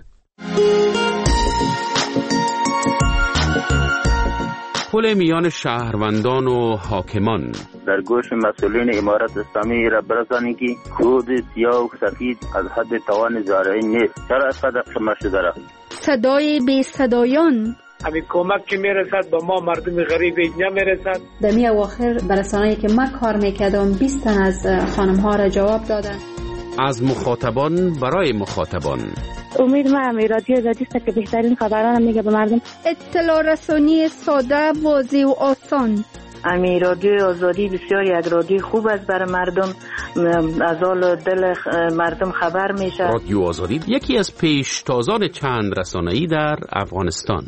پل میان شهروندان و حاکمان. در گوش مسئولین امارت اسلامی را برسانید که کود سیاه و سفید از حد توان زارعین نیست. چرا اسقدر قمه شده را؟ صدای بی صدایان. همین کمک که میرسد با ما مردم غریب اینجا میرسد. در می اواخر برسانه‌ای که من کار میکردم بیست تن از خانم ها را جواب دادن. از مخاطبان برای مخاطبان. امید ما همی رادیو زادیسته که بهترین خبران میگه به مردم. اطلاع رسانی ساده، واضح و آسان. امی رادیو آزادی بسیار یک رادیو خوب است برای مردم، از حال دل مردم خبر میشه. رادیو آزادی یکی از پیشتازان چند رسانه‌ای در افغانستان.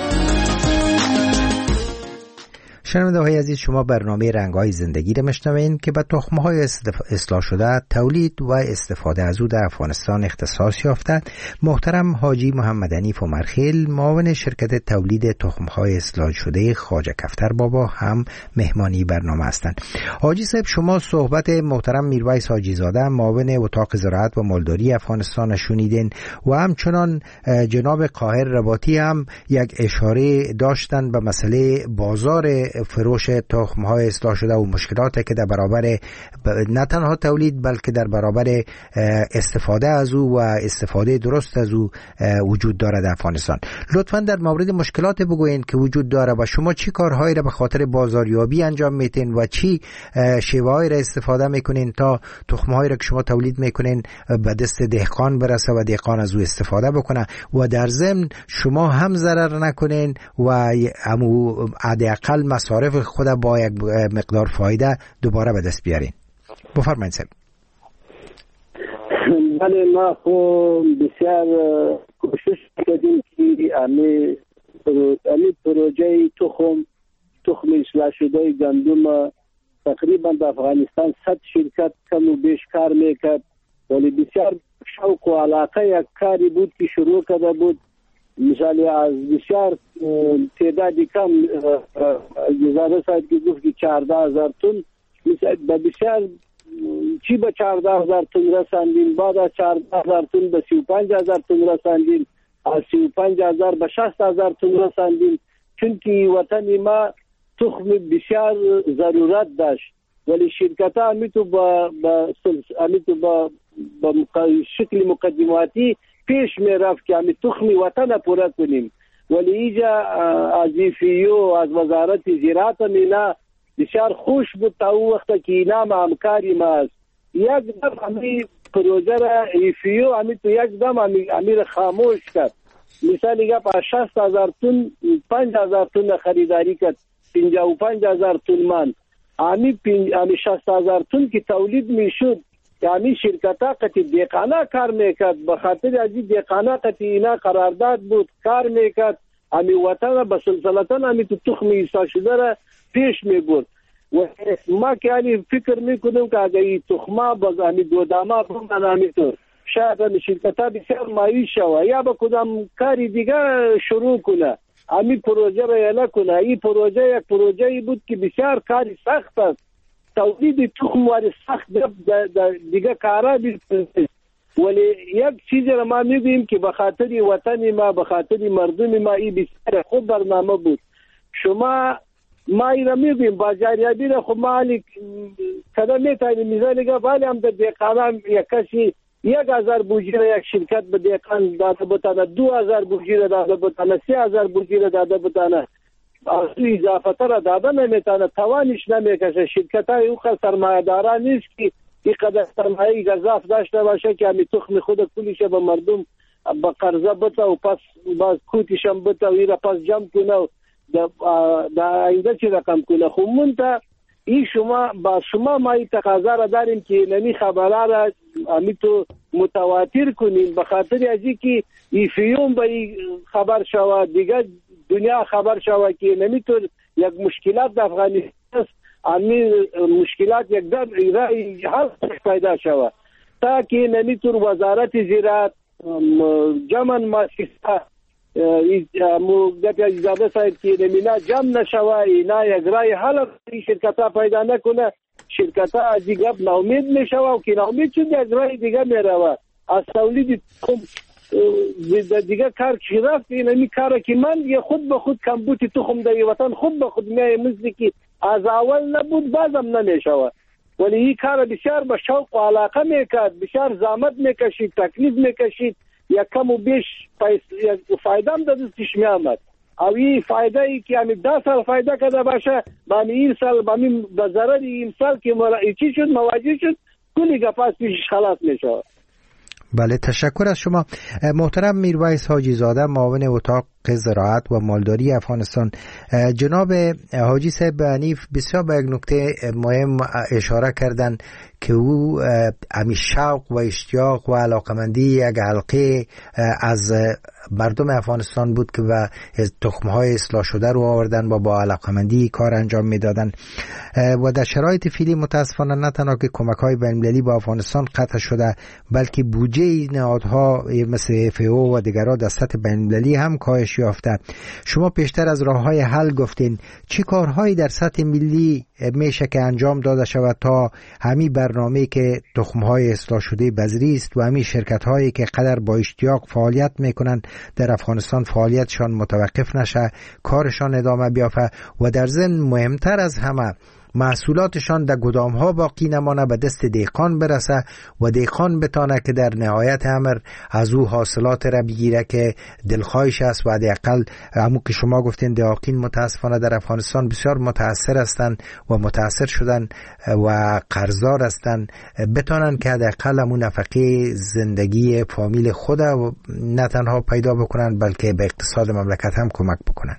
شنونده های عزیز، شما برنامه رنگ‌های زندگی را میشنوین که به تخم‌های اصلاح شده، تولید و استفاده از او در افغانستان اختصاص یافته. محترم حاجی محمد حنیف عمرخیل، معاون شرکت تولید تخم‌های اصلاح شده خواجه کفتر بابا، هم مهمانی برنامه هستند. حاجی صاحب، شما صحبت محترم میرویس حاجی زاده، معاون اتاق زراعت و مالداری افغانستان شنیدین و همچنان جناب قاهر رباطی هم یک اشاره داشتن به مسئله بازار فروش تخم های اصلاح شده و مشکلاتی که در برابر نه تنها تولید بلکه در برابر استفاده از او و استفاده درست از او وجود دارد در افغانستان. لطفاً در مورد مشکلات بگوین که وجود داره و شما چی کارهایی را به خاطر بازاریابی انجام میتین و چی شیوه‌هایی را استفاده میکنین تا تخم‌هایی را که شما تولید میکنین به دست دهقان برسه و دهقان از او استفاده بکنه و در ضمن شما هم ضرر نکنین و همو حداقل مصارف خود با یک مقدار فایده دوباره به دست بیارین. بفرمایید سر. بله ما خو بسیار کوشش کردیم که امی امی پروژه تخم تخم اصلاح شده گندم تقریبا در افغانستان صد شرکت کم و بیش کار میکرد، ولی بسیار شوق و علاقه یک کاری بود که شروع کرده بود. مثلا از بسیار تعدادی کم گزارش هست که گفت که چهارده هزار تن مثلا بسیار چی به چهارده هزار تن رساندیم، بعد از چهارده هزار تن به سی و پنج هزار تن رساندیم، از سی و پنج هزار به شصت هزار تن رساندیم، چونکه وطن ما تخم بسیار ضرورت داشت. ولی شرکت ها همی تو با همی تو با شکل مقدماتی پیش می رفت که همی تخمی وطن پورا کنیم، ولی ایجا از ایفیو از وزارت زراعت مینا بسیار خوش بود تا او وقت که اینام همکاری ما است. یک دم همی پروژه را ایفیو همی تو یک دم همی, همی را خاموش کرد. مثال اگه پا شست هزار تن پنج هزار تن خریداری کرد، پنجاه و پنج هزار تن من همی همی شست هزار تن که تولید میشد، یعنی شرکت ها قطعی دیقانه کار میکرد، بخاطر ازی دیقانه قطعی اینا قرارداد بود کار میکرد، همی وطن به سلسلتن همی تو تخم ایسا شده را پیش میبرد. و ما که همی فکر میکنم که اگه ای تخمه باز همی دودامه بمن همی تو شاید همی شرکت ها بسیار مایوس شوه یا با کدام کاری دیگه شروع کنه، همی پروژه را یلا کنه. این پروژه یک پروژه بود که بسیار کاری سخت است، تولید تخم واری سخت دیگه کارا بیست، ولی یک چیز را ما میگویم که به خاطر وطن ما به خاطر مردم ما این بسیار خوب برنامه بود. شما ما این را میگویم بازاریابی را خب ما کده میتاییم میزانیگه ولی هم در دیقانان یک کسی یک هزار بوجی را یک شرکت به دیقان داده بتانه، دو هزار بوجی را داده بتانه، سی هزار بوجی را داده بتانه، از اضافه را داده نمیتانه، توانش نمیکشه. شرکت های او سرمایه داران نیست که این قدر سرمایه گذاف داشته باشه که همی تخم خود کلیش به مردم به قرضه بته و پس باز کوتیش هم بته و این را پس جمع کنه و در آینده چی رقم کنه. خب منطقه این شما با شما ما این تقاضا را داریم که نمی خبره را همی تو متواتر کنیم، به خاطر ازی که این فیوم به این خبر شوه دیگه دنیا خبر شوه که نمیتون یک مشکلات در افغانستان است، امی مشکلات یک در ایرای حل پیدا شوه تا که نمیتون وزارت زراعت جمن ماسیستا موقعیت اجازه صاحب که نمینا جمع نشوه اینا یک رای حل شرکت ها پیدا نکنه، شرکت ها از دیگه ناامید میشوه و که ناامید شد یک رای دیگه میروه از تولید دیگه کار که رفت این همی کار که من یه خود به خود کمبوت تخم در وطن خود به خود میای مزدی که از اول نبود بازم نمیشوه، ولی این کار بسیار به شوق و علاقه میکرد، بسیار زحمت میکشید، تکلیف میکشید، یک کم و بیش فایده هم دستش میامد. او این فایده ای که همی ده سال فایده کرده باشه با این سال با به ضرر این سال که چی شد مواجه شد کلی گپاس پیشش خلاص میشه. بله تشکر از شما محترم میرویس حاجی زاده، معاون اتاق زراعت و مالداری افغانستان. جناب حاجی صاحب حنیف بسیار به یک نکته مهم اشاره کردن که او همی شوق و اشتیاق و علاقمندی یک حلقه از مردم افغانستان بود که و تخمهای اصلاح شده رو آوردن و با علاقمندی کار انجام میدادن و در شرایط فعلی متاسفانه نه تنها که کمک‌های بین‌المللی با افغانستان قطع شده بلکه بودجه نهادها مثل اف ای او و دیگرها در سطح بین‌المللی هم کاهش افزایش یافته. شما پیشتر از راه‌های حل گفتین، چی کارهایی در سطح ملی میشه که انجام داده شود تا همین برنامه‌ای که تخم‌های اصلاح شده بذری است و همین شرکت‌هایی که قدر با اشتیاق فعالیت میکنن در افغانستان فعالیتشان متوقف نشه، کارشان ادامه بیافته و در ضمن مهمتر از همه محصولاتشان در گدام‌ها باقی نمانه، به دست دهقان برسه و دهقان بتانه که در نهایت امر از او حاصلات را بگیره که دلخواهش است. و حداقل همون که شما گفتین دهقان متاسفانه در افغانستان بسیار متاثر هستند و متاثر شدن و قرضدار هستند، بتانن که حداقل همون نفقه زندگی فامیل خود نه تنها پیدا بکنن بلکه به اقتصاد مملکت هم کمک بکنن.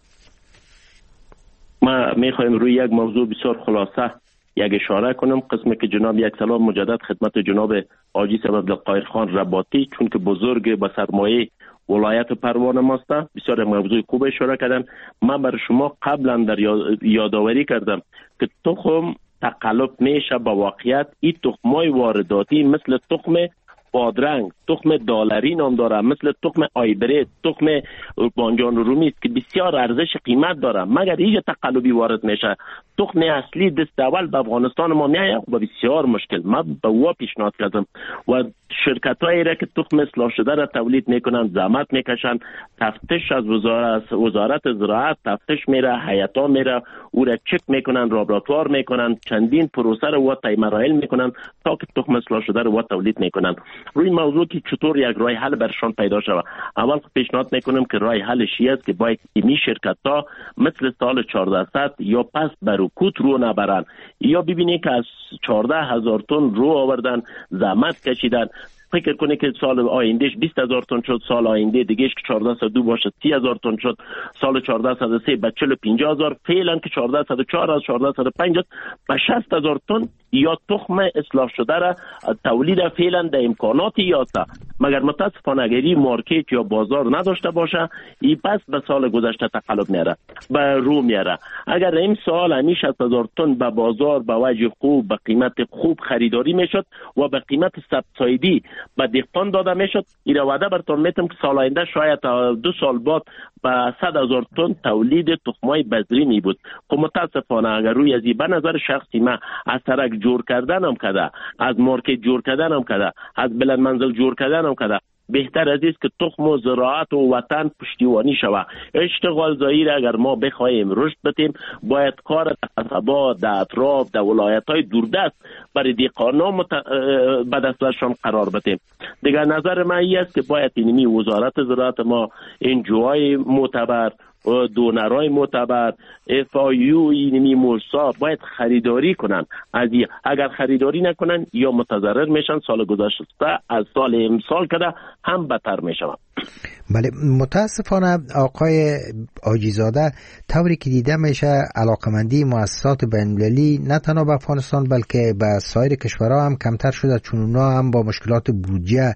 ما میخوایم روی یک موضوع بسیار خلاصه یک اشاره کنم، قسمی که جناب یک سلام مجدد خدمت جناب حاجی صاحب عبدالقاهر خان رباطی، چون که بزرگ با سرمایه ولایت پروان ماست، بسیار موضوع خوب اشاره کردن. من بر شما قبلا در یادآوری کردم که تخم تقلب میشه با واقعیت. این تخمای وارداتی مثل تخم بادرنگ، تخم دلاری نام داره، مثل تخم آیبرید، تخم بانجان رومی است که بسیار ارزش قیمت داره، مگر اینجا تقلبی وارد میشه. تخم اصلی دست اول به افغانستان ما میایه با بسیار مشکل. من به او پیشنهاد کردم و شرکتایی را که تخم اصلاح شده را تولید میکنن زحمت میکشن، تفتش از وزارت وزارت زراعت تفتش میره، هیئتا میره او را چک میکنن، لابراتوار میکنن، چندین پروسه رو و طی مراحل میکنن تا که تخم اصلاح شده رو تولید میکنن. روی موضوع که چطور یک راه حل برشان پیدا شود، اول پیشنهاد میکنم که راه حلش است که باید این شرکت ها مثل سال چهارده یا پس برکوت رو نبرن، یا ببینید که از چهارده هزار تن رو آوردن، زحمت کشیدن. فکر کنه که سال آیندهش بیست هزار تن شد، سال آینده دیگهش که چهارده صد و دو باشه سی هزار تن شد، سال چهارده صد و سه به چهل و پنجاه هزار، فعلا که چهارده صد و چهار از چهارده صد و پنج به شصت هزار تن یا تخم اصلاح شده را تولید فعلا در امکاناتی یاسته، مگر متاسفانه اگری مارکت یا بازار نداشته باشه ای پس به سال گذشته تقلب میاره به رو میاره. اگر این سال همین شصت هزار تن به بازار به وجه خوب به قیمت خوب خریداری میشد و به قیمت سبسایدی به دهقان داده میشد، این را وعده براتون میتم که سال آینده شاید دو سال بعد به صد هزار تن تولید تخمای بذری می بود. خب متاسفانه اگر روی از این به نظر شخصی من از سرک جور کردن هم کده، از مارکت جور کردن هم کده، از بلند منزل جور کردن هم کده، بهتر از است که تخم و زراعت و وطن پشتیبانی شود. اشتغال زایی را اگر ما بخواهیم رشد بدیم باید کار در قصبات، در اطراف، در ولایت‌های دوردست برای دهقانان مت... به دستشان قرار بدیم. دیگر نظر من این است که باید اینمی وزارت زراعت ما این جوهای معتبر، دونرای معتبر، اف آی یو، اینمی مولسا باید خریداری کنن. از این اگر خریداری نکنن یا متضرر میشن، سال گذشته از سال امسال کده هم بدتر میشن. بله، متاسفانه آقای آجیزاده طوری که دیده میشه علاقمندی مؤسسات بین‌المللی نه تنها به افغانستان بلکه به سایر کشورها هم کمتر شده، چون اونا هم با مشکلات بودجه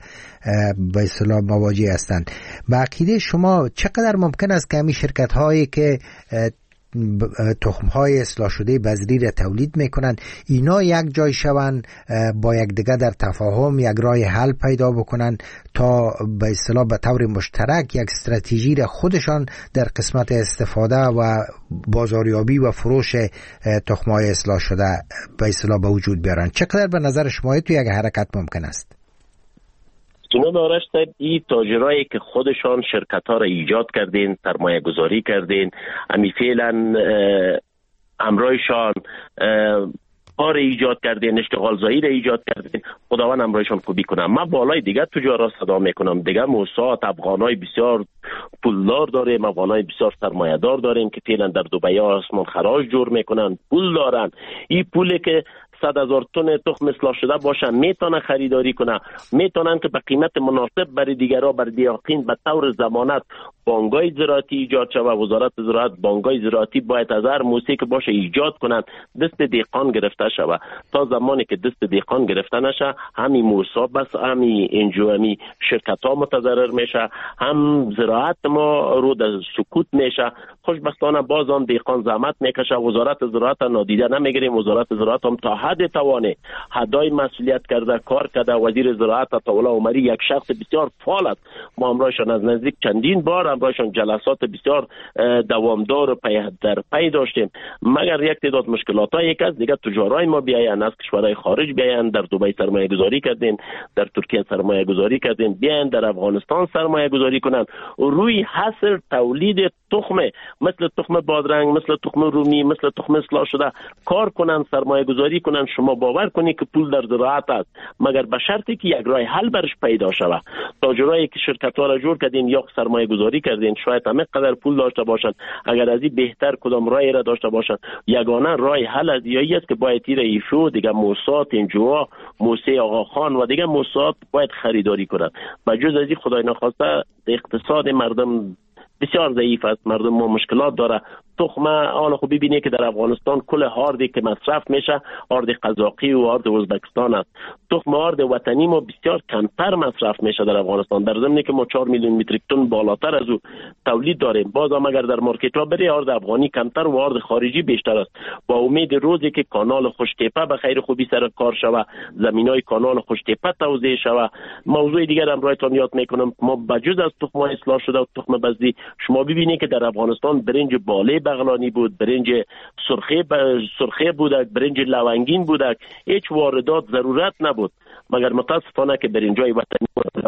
به اصطلاح مواجه هستند. به عقیده شما چقدر ممکن است که همین شرکت هایی که تخم‌های اصلاح شده بذری را تولید میکنن اینا یک جای شون، با یک دیگه در تفاهم یک راه حل پیدا بکنن تا به اصطلاح به طور مشترک یک استراتژی را خودشان در قسمت استفاده و بازاریابی و فروش تخم‌های اصلاح شده به اصطلاح به وجود بیارن؟ چقدر به نظر شما تو یک حرکت ممکن است؟ جناب آرش صاحب، این تاجرایی که خودشان شرکت ها را ایجاد کردین، سرمایه گذاری کردین، امی فعلا امرایشان کار ایجاد کردین، اشتغال زایی را ایجاد کردین، خداوند امرایشان خوبی کنم. من بالای دیگه تجارا صدا میکنم، دیگه موساد افغانای بسیار پولدار داریم، افغانای بسیار سرمایه دار داریم که فعلا در دبی آسمان خراج جور میکنن، پول دارن. این پولی که صد هزار تن تخم اصلاح شده باشن میتونن خریداری کنن، میتونن که به قیمت مناسب برای دیگرها، برای دیاقین به طور ضمانت بانگای زراعتی ایجاد شود. وزارت زراعت بانگای زراعتی باید از هر موسیقی که باشه ایجاد کنند، دست دهقان گرفته شود. تا زمانی که دست دهقان گرفته نشه همین موسا بس همین انجامی شرکت ها متضرر میشه، هم زراعت ما رو در سکوت میشه. خوشبختانه باز هم دهقان زحمت میکشه، وزارت زراعت نادیده نمیگیریم. وزارت زراعت هم تا حد توانه حدای مسئولیت کرده کار کرده. وزیر زراعت عطاالله عمری یک شخص بسیار فعال است، ما امرایشان از نزدیک چندین بار همراهشان جلسات بسیار دوامدار و پی در پی داشتیم، مگر یک تعداد مشکلات های یک از دیگه تجارای ما بیاین از کشورهای خارج بیاین، در دبی سرمایه گذاری کردین، در ترکیه سرمایه گذاری کردین، بیاین در افغانستان سرمایه گذاری کنن و روی حصر تولید تخم مثل تخم بادرنگ، مثل تخم رومی، مثل تخم اصلاح شده کار کنن، سرمایه گذاری کنن. شما باور کنید که پول در زراعت است، مگر به شرطی که یک راه حل برش پیدا شود. تاجرایی که شرکت ها را جور کردین یا سرمایه گذاری کردین شاید همه قدر پول داشته باشن، اگر از این بهتر کدام راهی را داشته باشن، یگانه راه حل از یایی است که باید تیر ایشو دیگه موسات اینجوا موسی آقا خان و دیگه موسات باید خریداری کنند. بجز از این خدای نخواسته اقتصاد مردم بسیار ضعیف است، مردم ما مشکلات داره. تخم آن خوب ببینید که در افغانستان کل هاردی که مصرف میشه هارد قزاقی و هارد ازبکستان است. تخم هارد وطنی ما بسیار کمتر مصرف میشه در افغانستان، در ضمنی که ما چهار میلیون متریک تن بالاتر از او تولید داریم. باز هم اگر در مارکت ها بری هارد افغانی کمتر و هارد خارجی بیشتر است. با امید روزی که کانال خوشتیپه به خیر خوبی سر کار شوه، زمینای کانال خوشتیپه توزیع شوه. موضوع دیگر هم رایتان یاد میکنم، ما بجز از تخم اصلاح شده و تخم بزدی شما ببینید که در افغانستان برنج باله بغلانی بود، برنج سرخه ب... سرخه بودک، برنج لونگین بودک، هیچ واردات ضرورت نبود. مگر متاسفانه که برنجای وطنی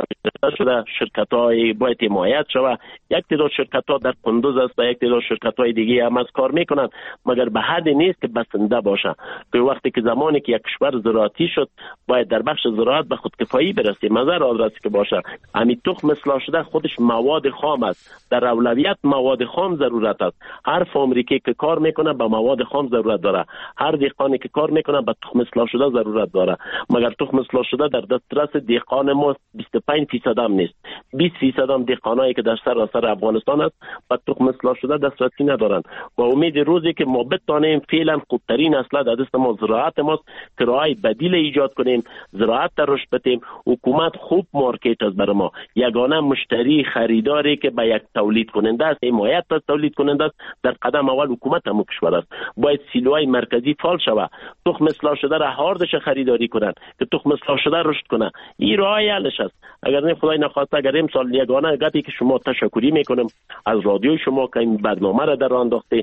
شده، شرکت های باید حمایت شود. یک تعداد شرکت ها در کندوز است و یک تعداد شرکت های دیگه هم از کار میکنند، مگر به حد نیست که بسنده باشه. که وقتی که زمانی که یک کشور زراعتی شد باید در بخش زراعت به خودکفایی برسه، مزر آدرسی که باشه. همین تخم اصلاح شده خودش مواد خام است، در اولویت مواد خام ضرورت است. هر فابریکه که کار میکنه به مواد خام ضرورت داره، هر دهقانی که کار میکنه به تخم اصلاح شده ضرورت داره. مگر تخم اصلاح شده در دسترس دهقان ما بیست و پنج درصد هم نیست. بیست درصد هم دهقانایی که در سراسر افغانستان است به تخم اصلاح شده دسترسی ندارند. و امید روزی که ما بتوانیم فعلا خوبترین اصل در دست ما زراعت ماست که راهی بدیل ایجاد کنیم، زراعت در رشد بدیم. حکومت خوب مارکت است برای ما، یگانه مشتری خریداری که به یک تولید کننده است، حمایت از تولید کننده است. در قدم اول حکومت هم کشور است، باید سیلوهای مرکزی فعال شود، تخم اصلاح شده را هاردش خریداری کنند که تخم اصلاح شده رشد کنه. این راه حلش است. اگر نه خدای نخواسته اگر امسال یگانه گپی که شما تشکری میکنم از رادیو شما که این برنامه را در انداخته،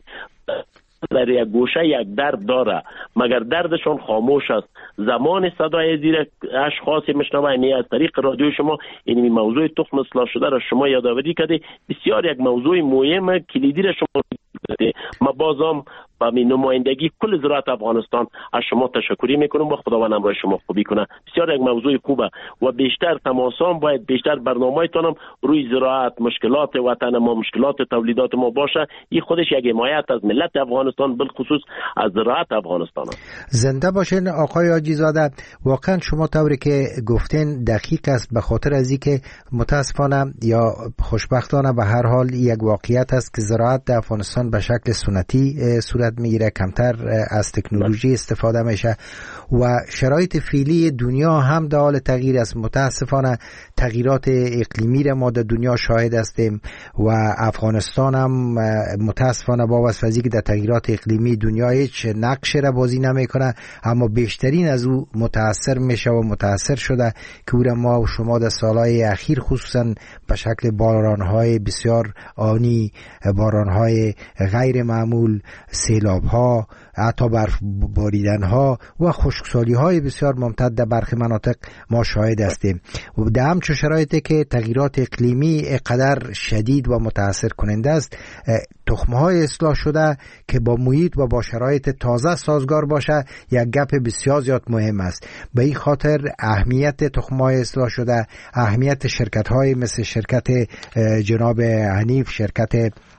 در یک گوشه یک درد داره مگر دردشون خاموش است. زمان صدای زیر اشخاصی میشنوه می از طریق رادیو شما این موضوع تخم اصلاح شده را شما یادآوری کردی، بسیار یک موضوع مهم کلیدی را شما کردی. ما بازم با نمایندگی کل زراعت افغانستان از شما تشکری میکنم و خداوند همراه شما خوبی کنه. بسیار یک موضوع خوبه و بیشتر تماسام باید بیشتر برنامه‌تونم روی زراعت، مشکلات وطن ما، مشکلات تولیدات ما باشه. این خودش یک حمایت از ملت افغانستان بالخصوص از زراعت افغانستان است. زنده باشین آقای حاجی زاده. واقعا شما طوری که گفتین دقیق است، به خاطر از اینکه متاسفانه یا خوشبختانه به هر حال یک واقعیت است که زراعت در افغانستان به شکل سنتی صورت میگیره، کمتر از تکنولوژی استفاده میشه و شرایط فعلی دنیا هم در حال تغییر است. متاسفانه تغییرات اقلیمی را ما در دنیا شاهد هستیم و افغانستان هم متاسفانه با واسطه که در تغییرات اقلیمی دنیا هیچ نقش را بازی نمیکنه، اما بیشترین از او متاثر میشه و متاثر شده که او را ما و شما در سالهای اخیر خصوصا به شکل بارانهای بسیار آنی، بارانهای غیر معمول، سیلاب ها، حتی برف باریدن ها و خشکسالی های بسیار ممتد در برخی مناطق ما شاهد هستیم. و در همچون شرایطی که تغییرات اقلیمی قدر شدید و متاثر کننده است، تخم های اصلاح شده که با محیط و با شرایط تازه سازگار باشه یک گپ بسیار زیاد مهم است. به این خاطر اهمیت تخم های اصلاح شده، اهمیت شرکت های مثل شرکت جناب حنیف، شرکت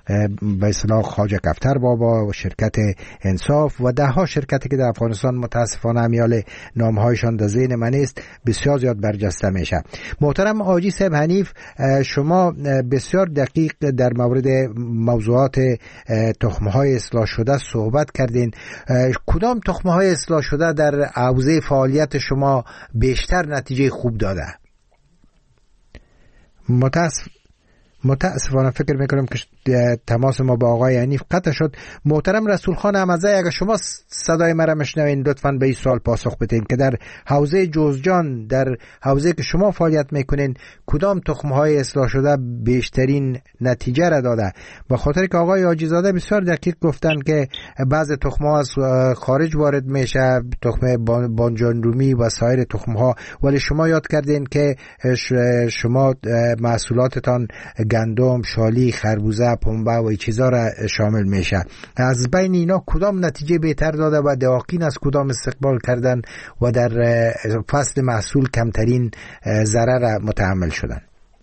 به اصطلاح خواجه کفتر بابا و شرکت انصاف و ده ها شرکتی که در افغانستان متاسفانه امیال نامهایشان در ذهن من است بسیار زیاد برجسته میشه. محترم حاجی صاحب حنیف، شما بسیار دقیق در مورد موضوعات تخم‌های اصلاح شده صحبت کردین. کدام تخم‌های اصلاح شده در حوزه فعالیت شما بیشتر نتیجه خوب داده؟ متاسف متاسفانه فکر میکنم که تماس ما با آقای حنیف قطع شد. محترم رسول خان احمدزی، اگر شما صدای مرا میشنوین لطفاً به این سوال پاسخ بدین که در حوزه جوزجان، در حوزه که شما فعالیت میکنین، کدام تخم‌های اصلاح شده بیشترین نتیجه را داده؟ به خاطر که آقای حاجی‌زاده بسیار دقیق گفتن که بعض تخم‌ها از خارج وارد میشه، تخم بانجان رومی و سایر تخم‌ها، ولی شما یاد کردین که شما محصولاتتان گندم، شالی، خربوزه، پنبه و این چیزا را شامل میشه. از بین اینا کدام نتیجه بهتر داده و دقیقاً از کدام استقبال کردن و در فصل محصول کمترین ضرر متحمل شدن؟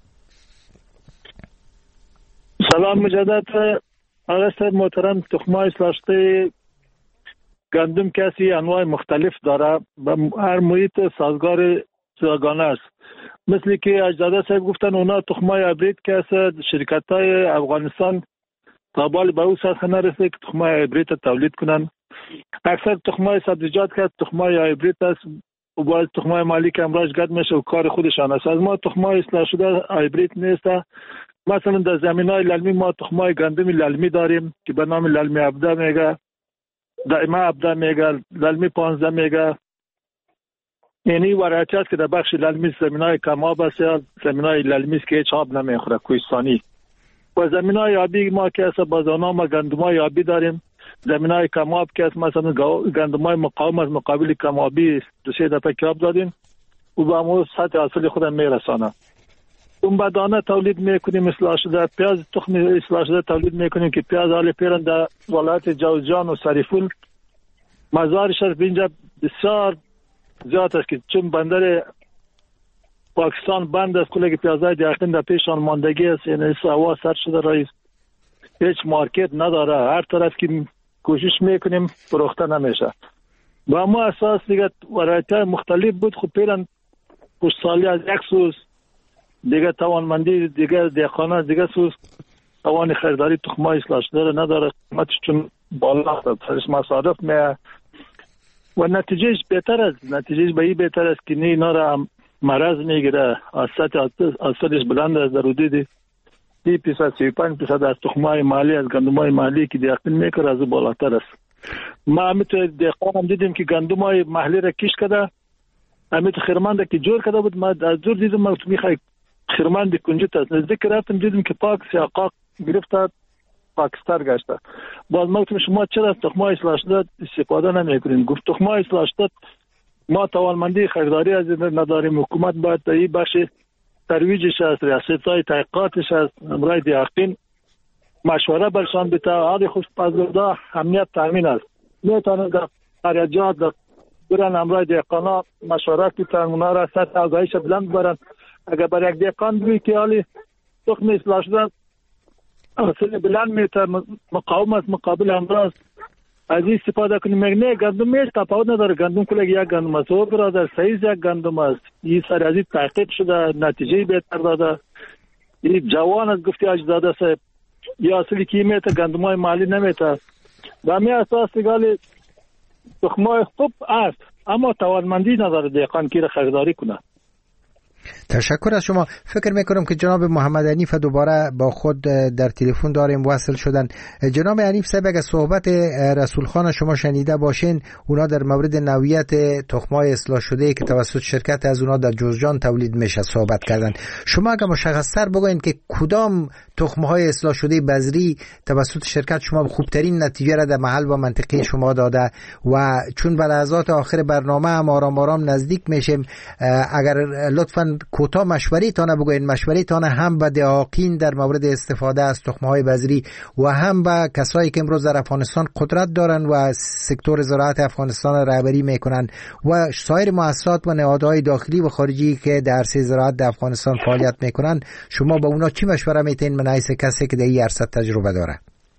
سلام مجدد. آقای محترم، تخم‌های اصلاح شده گندم کسی انواع مختلف داره و هر محیط سازگار جداگانه است. مثل که اجداده صاحب گفتن اونا تخمای هایبرید که است، شرکت های افغانستان تابال به او سطح نرسه که تخمای هایبرید تولید کنن. اکثر تخمای سبزیجات که تخمای هایبرید است و باید تخمای مالی که امراض گرد میشه و کار خودشان است. از ما تخمای اصلاح شده هایبرید نیست. مثلا در زمینای للمی ما تخمای گندم للمی داریم که به نام للمی هفده میگه، دائما هفده میگه، للمی پانزده میگه. یعنی ورایتی است که در بخش للمی زمینای کماب است یا زمینای للمی است که هیچ آب نمیخوره، کوهستانی. و زمینای آبی ما که است باز اونا ما گندمای آبی داریم. زمینای کماب که است مثلا گندمای مقاوم از مقابل کمابی دو سه دفعه که آب دادیم و با مو سطح اصلی خودم میرسانه. اون بدانه تولید میکنیم اصلاح شده، پیاز تخم اصلاح شده تولید میکنیم که پیاز حال پیرن در ولایت جوزجان و سریفول مزارش از اینجا بسیار زیاد است که چون بندر پاکستان بند است، کلی پیازای دیاقین در پیشان ماندگی است، یعنی هوا سر شده رئیس هیچ مارکت نداره، هر طرف که کوشش میکنیم فروخته نمیشه. با ما اساس دیگه ورایت مختلف بود، خب پیرن پشت سالی از یک سوز دیگه توانمندی دیگه دیخانه دیگه سوز توان خریداری تخمای اصلاح شده نداره، قیمتش چون بالا است، سرش مصارف میه و نتیجهش بهتر است. نتیجهش به این بهتر است که نه اینا را مرض میگیره، اثرش بلند است، در حدود سی درصد سی و پنج درصد از تخمای مالی از گندمای مالی که دیاقین میکره از بالاتر است. ما همیت دیقان هم دیدیم که گندمای محلی را کش کده، همیت خیرمنده که جور کده بود، ما از دور دیدم ما تو میخوای خیرمند کنجت است، نزدیک رفتم دیدم که پاک سیاقاق گرفته پاکستان گشته. باز ما گفتم شما چرا تخمای اصلاح شده استفاده نمیکنین؟ گفت تخمای اصلاح شده ما توانمندی خریداری از این نداریم، حکومت باید در این بخش ترویجش است، ریاست‌های تحقیقاتش است، امرای دیاقین مشوره برشان بده، حالی خوش پذیرده امنیت تامین است. میتونه در قریجات در برن امرای دیاقانا مشوره که اونا را سطح آگاهیش بلند برن. اگر بر یک دیاقان بگوی که حالی تخم اصلاح شده اصل بلند میتر مقاوم است مقابل امراض از این استفاده کنیم. نه گندم میش تفاوت نداره، گندم کلک یک گندم است و برادر سایز یک گندم است. این سر از این تحقیق شده، نتیجه بهتر داده. این جوان از گفتی اجداده صاحب یا اصلی که میته گندمای مالی نمیته. و همین اساس دیگه تخمای خوب است اما توانمندی نداره دیقان که خریداری کنه. تشکر از شما. فکر میکنم که جناب محمد حنیف دوباره با خود در تلفن داریم وصل شدن. جناب حنیف صاحب اگر صحبت رسول خان شما شنیده باشین، اونا در مورد نوعیت تخمای اصلاح شده که توسط شرکت از اونا در جوزجان تولید میشه صحبت کردن. شما اگر مشخص‌تر بگوین که کدام تخمهای اصلاح شده بذری توسط شرکت شما خوبترین نتیجه را در محل و منطقه شما داده و چون به لحظات آخر برنامه هم آرام آرام نزدیک میشیم، اگر لطفاً کوتاه مشوره تانه بگوین، مشوره تانه هم به دقیقین در مورد استفاده از تخمهای بذری و هم به کسایی که امروز در افغانستان قدرت دارن و سکتور زراعت افغانستان رهبری میکنن و سایر مؤسسات و نهادهای داخلی و خارجی که در عرصه زراعت در افغانستان فعالیت میکنن، شما به اونا چی مشوره میتین من حیث کسی که در این عرصه تجربه داره؟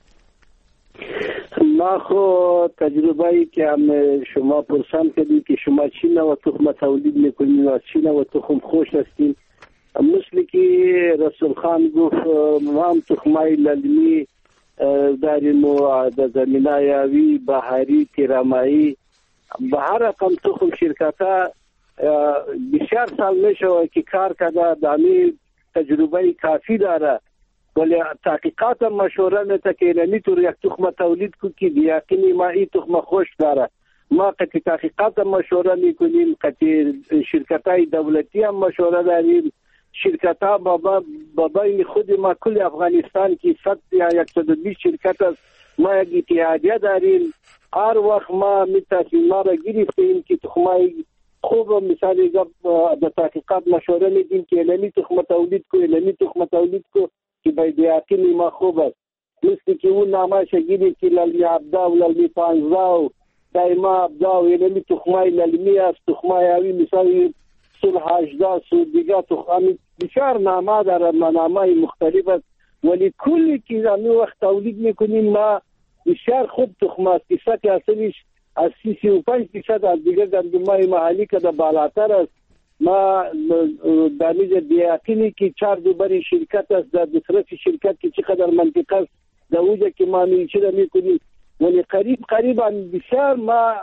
ما خو تجربه‌ای که هم شما پرسان کردید که شما چی نوع تخم تولید میکنید و چی نوع تخم خوش هستین، مثل که رسول خان گفت ما هم تخمای للمی داریم و در زمینه یاوی بهاری تیرامایی به هر رقم تخم شرکت ها بسیار سال میشه که کار کرده، دامی تجربه کافی داره ولی تحقیقات مشوره میده که نمیتور یک تخم تولید کو که یقینی ما این تخم خوش داره. ما قطعی تحقیقات مشوره میکنیم، قطعی شرکت های دولتی هم مشوره داریم، شرکت ها با, با بین خود ما کل افغانستان کی صد یا صد و بیست شرکت است، ما یک اتحادیه داریم. هر وقت ما میتونیم ما را گرفتیم که تخمای خوب مثال در تحقیقات مشوره میدیم که نمی تخم تولید کو نمی تخم تولید کو که باید یقینی ما خوب است. مثل که اون نامه شگیری که للی عبدا و للی پانزده و دایما عبدا و نمی تخمای للمی است، تخمای اوی مثال سل هجده سل دیگه تخمی بسیار نامه داره، نامه مختلف است. ولی کلی که در وقت تولید میکنیم ما بسیار خوب تخم است که سطح اصلیش از سی سی و پنج درصد از دیگر گندمای محلی که در بالاتر است. ما در نیز دیاقینی که چهار دوباری شرکت است، در دسرف شرکت که چقدر منطقه است در اوجه که ما میچه میکنیم. ولی قریب قریبا بسیار ما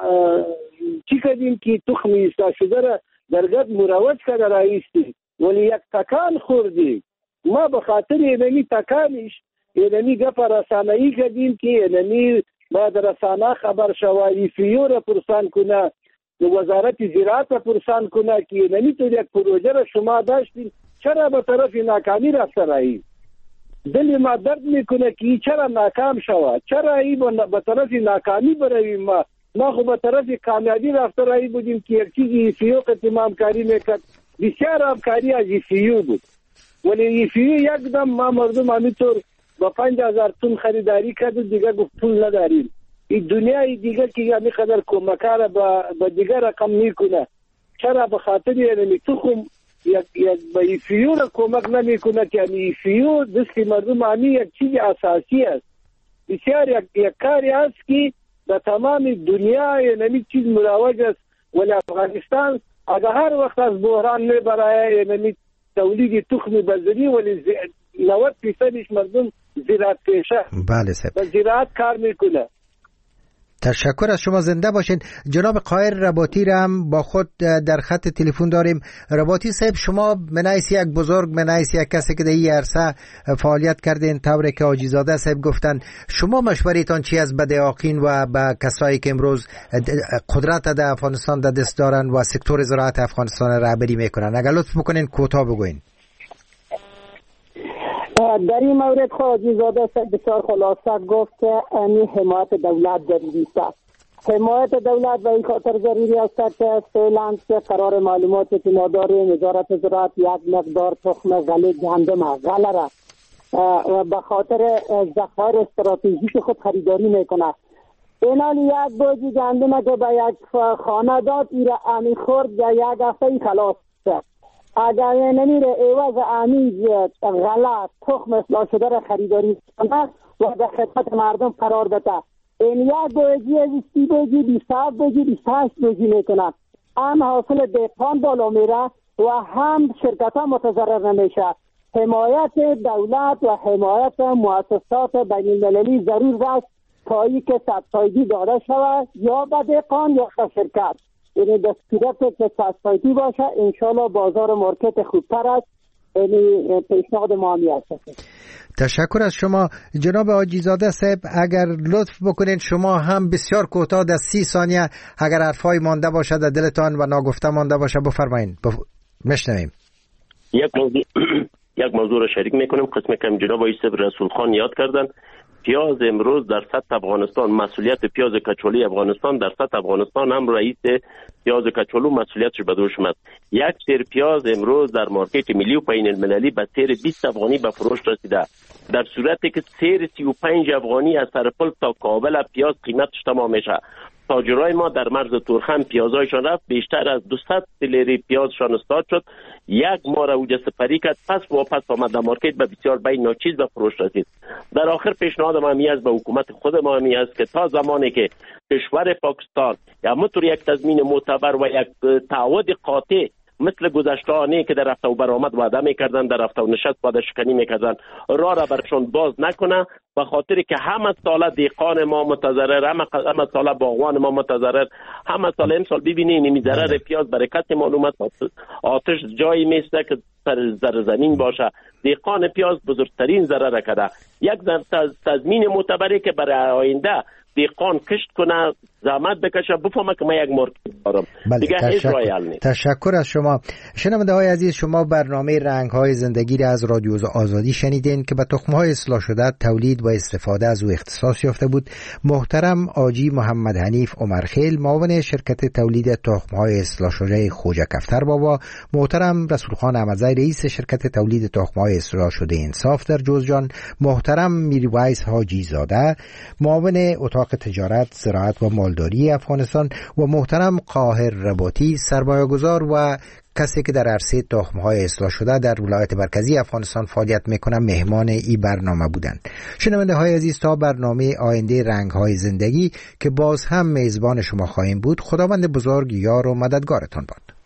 چی کردیم که تخم ایستا شده را در گرد مروج کرده رایستی، ولی یک تکان خوردیم. ما به خاطر اینمی تکانش اینمی گپ رسانه‌ای کردیم که اینمی ما در رسانه خبر شوایی فیو را پرسان کنه، وزارت زراعت را پرسان کنه که اینمی تو یک پروژه را شما داشتین چرا به طرف ناکامی رفته رایی. دل ما درد میکنه که چرا ناکام شود، چرا ای به طرف ناکامی برویم. ما ما خو به طرف کامیابی رفته رایی بودیم که یک چیزی فیو که تمام کاری میکرد، بسیار همکاری از فیو بود. ولی فیو یک دم ما مردم همینطور با پنج هزار تن خریداری کرد و دیگر گفت پول نداریم. این دنیای دیگر که یعنی قدر کمکاره با, با دیگر رقم میکنه، چرا به خاطر یعنی تخم یک یک با ایفیو را کمک نمیکنه که یعنی ایفیو دستی مردم همی یک چیز اساسی است. بسیار یک, یک کاری است که در تمام دنیا یعنی چیز مروج است. ولی افغانستان اگر هر وقت از بحران میبره یعنی تولید تخم بذری، ولی نود درصدش مردم زراعت پیشه. بله صاحب. و زراعت کار میکنه. تشکر از شما، زنده باشین. جناب قاهر رباطی را هم با خود در خط تلفن داریم. رباطی صاحب، شما منایس یک بزرگ، منایس یک کسی که در این عرصه فعالیت کردین، طوری که حاجی زاده صاحب گفتن، شما مشورتان چی از بدعاقین و به کسایی که امروز قدرت در افغانستان در دست دارن و سکتور زراعت افغانستان رهبری میکنن؟ اگر لطف بکنین کوتاه بگوین. در این مورد حاجی زاده صاحب بسیار خلاصه گفت که این حمایت دولت ضروری است. حمایت دولت به این خاطر ضروری است که فعلا که قرار معلوماتی که ما داریم وزارت زراعت یک مقدار تخم غله گندم غله را و به خاطر ذخایر استراتژیک خود خریداری میکنه. اینال یک بوجی گندم که به یک خانه داد ایره امی خورد یا یک هفته خلاص است. اگر نمیره ایواز آمیز غلط تخم اصلاح شده را خریداری کنه و در خدمت مردم قرار بده، این یک بوجی از سی بوجی بیست هفت بوجی بیست هشت بوجی میکنه، هم حاصل دهقان بالا میره و هم شرکت ها متضرر نمیشه. حمایت دولت و حمایت مؤسسات بین المللی ضرور است تا ای که سبسایدی داده شود یا به دهقان یا به شرکت. یعنی دستورات که سبسایدی باشه، انشالله بازار مارکت خوبتر است. یعنی پیشنهاد ما همی است. تشکر از شما جناب حاجی زاده صاحب. اگر لطف بکنید شما هم بسیار کوتاه در سی ثانیه اگر حرفای مانده باشه در دلتان و ناگفته مانده باشه بفرمایید. بف... مشنویم. یک موضوع یک موضوع را شریک میکنم. قسمی که جناب آقای رسول خان یاد کردن، پیاز امروز در سطح افغانستان، مسئولیت پیاز کچولی افغانستان در سطح افغانستان هم رئیس پیاز کچولو مسئولیتش به دوش اومد. یک سیر پیاز امروز در مارکت ملی و بین المللی به سیر بیست افغانی به فروش رسیده، در صورتی که سیر سی و پنج افغانی از سرپل تا کابل پیاز قیمتش تمام میشه. تاجرای ما در مرز تورخم پیازایشان رفت، بیشتر از دویست لیری پیازشان استاد شد. یک ماه را اوج سپری کرد، پس واپس آمد در مارکت به بسیار بین ناچیز به فروش رسید. در آخر پیشنهاد ما همی است به حکومت خود ما همی است که تا زمانی که کشور پاکستان یا مطور یک تضمین معتبر و یک تعهد قاطع مثل گذشته‌ای که در رفت و برآمد وعده می‌کردن، در رفت و نشست وعده شکنی می‌کردن، راه را برشان باز نکنه به خاطر که همه سال دیقان ما متضرر، همه همه سال باغوان ما متضرر، همه سال امسال ببینید این ضرر پیاز برکت معلومات آتش جایی میسته که سر زر زمین باشه. دیقان پیاز بزرگترین ضرر کرده. یک تضمین معتبری که برای آینده دیقان کشت کنه، زحمت بکشه، بفهمه که من یک مارکت دارم. بله، دیگه هیچ راهی حل نیست. تشکر از شما. شنونده های عزیز، شما برنامه رنگ های زندگی را از رادیو آزادی شنیدین که به تخم های اصلاح شده تولید و استفاده از او اختصاص یافته بود. محترم آجی محمد حنیف عمرخیل، معاون شرکت تولید تخم های اصلاح شده خوجه کفتر بابا، محترم رسولخان احمدزی رئیس شرکت تولید تخم های اصلاح شده انصاف در جوزجان، محترم میرویس حاجی زاده، معاون اتاق تجارت، زراعت و مالداری افغانستان، و محترم قاهر رباطی، سرمایه‌گذار و کسی که در عرصه تخم‌های اصلاح شده در ولایت مرکزی افغانستان فعالیت می‌کنند، مهمان این برنامه بودند. شنونده‌های عزیز، تا برنامه آینده رنگ‌های زندگی که باز هم میزبان شما خواهیم بود، خداوند بزرگ یار و مددگارتان باد.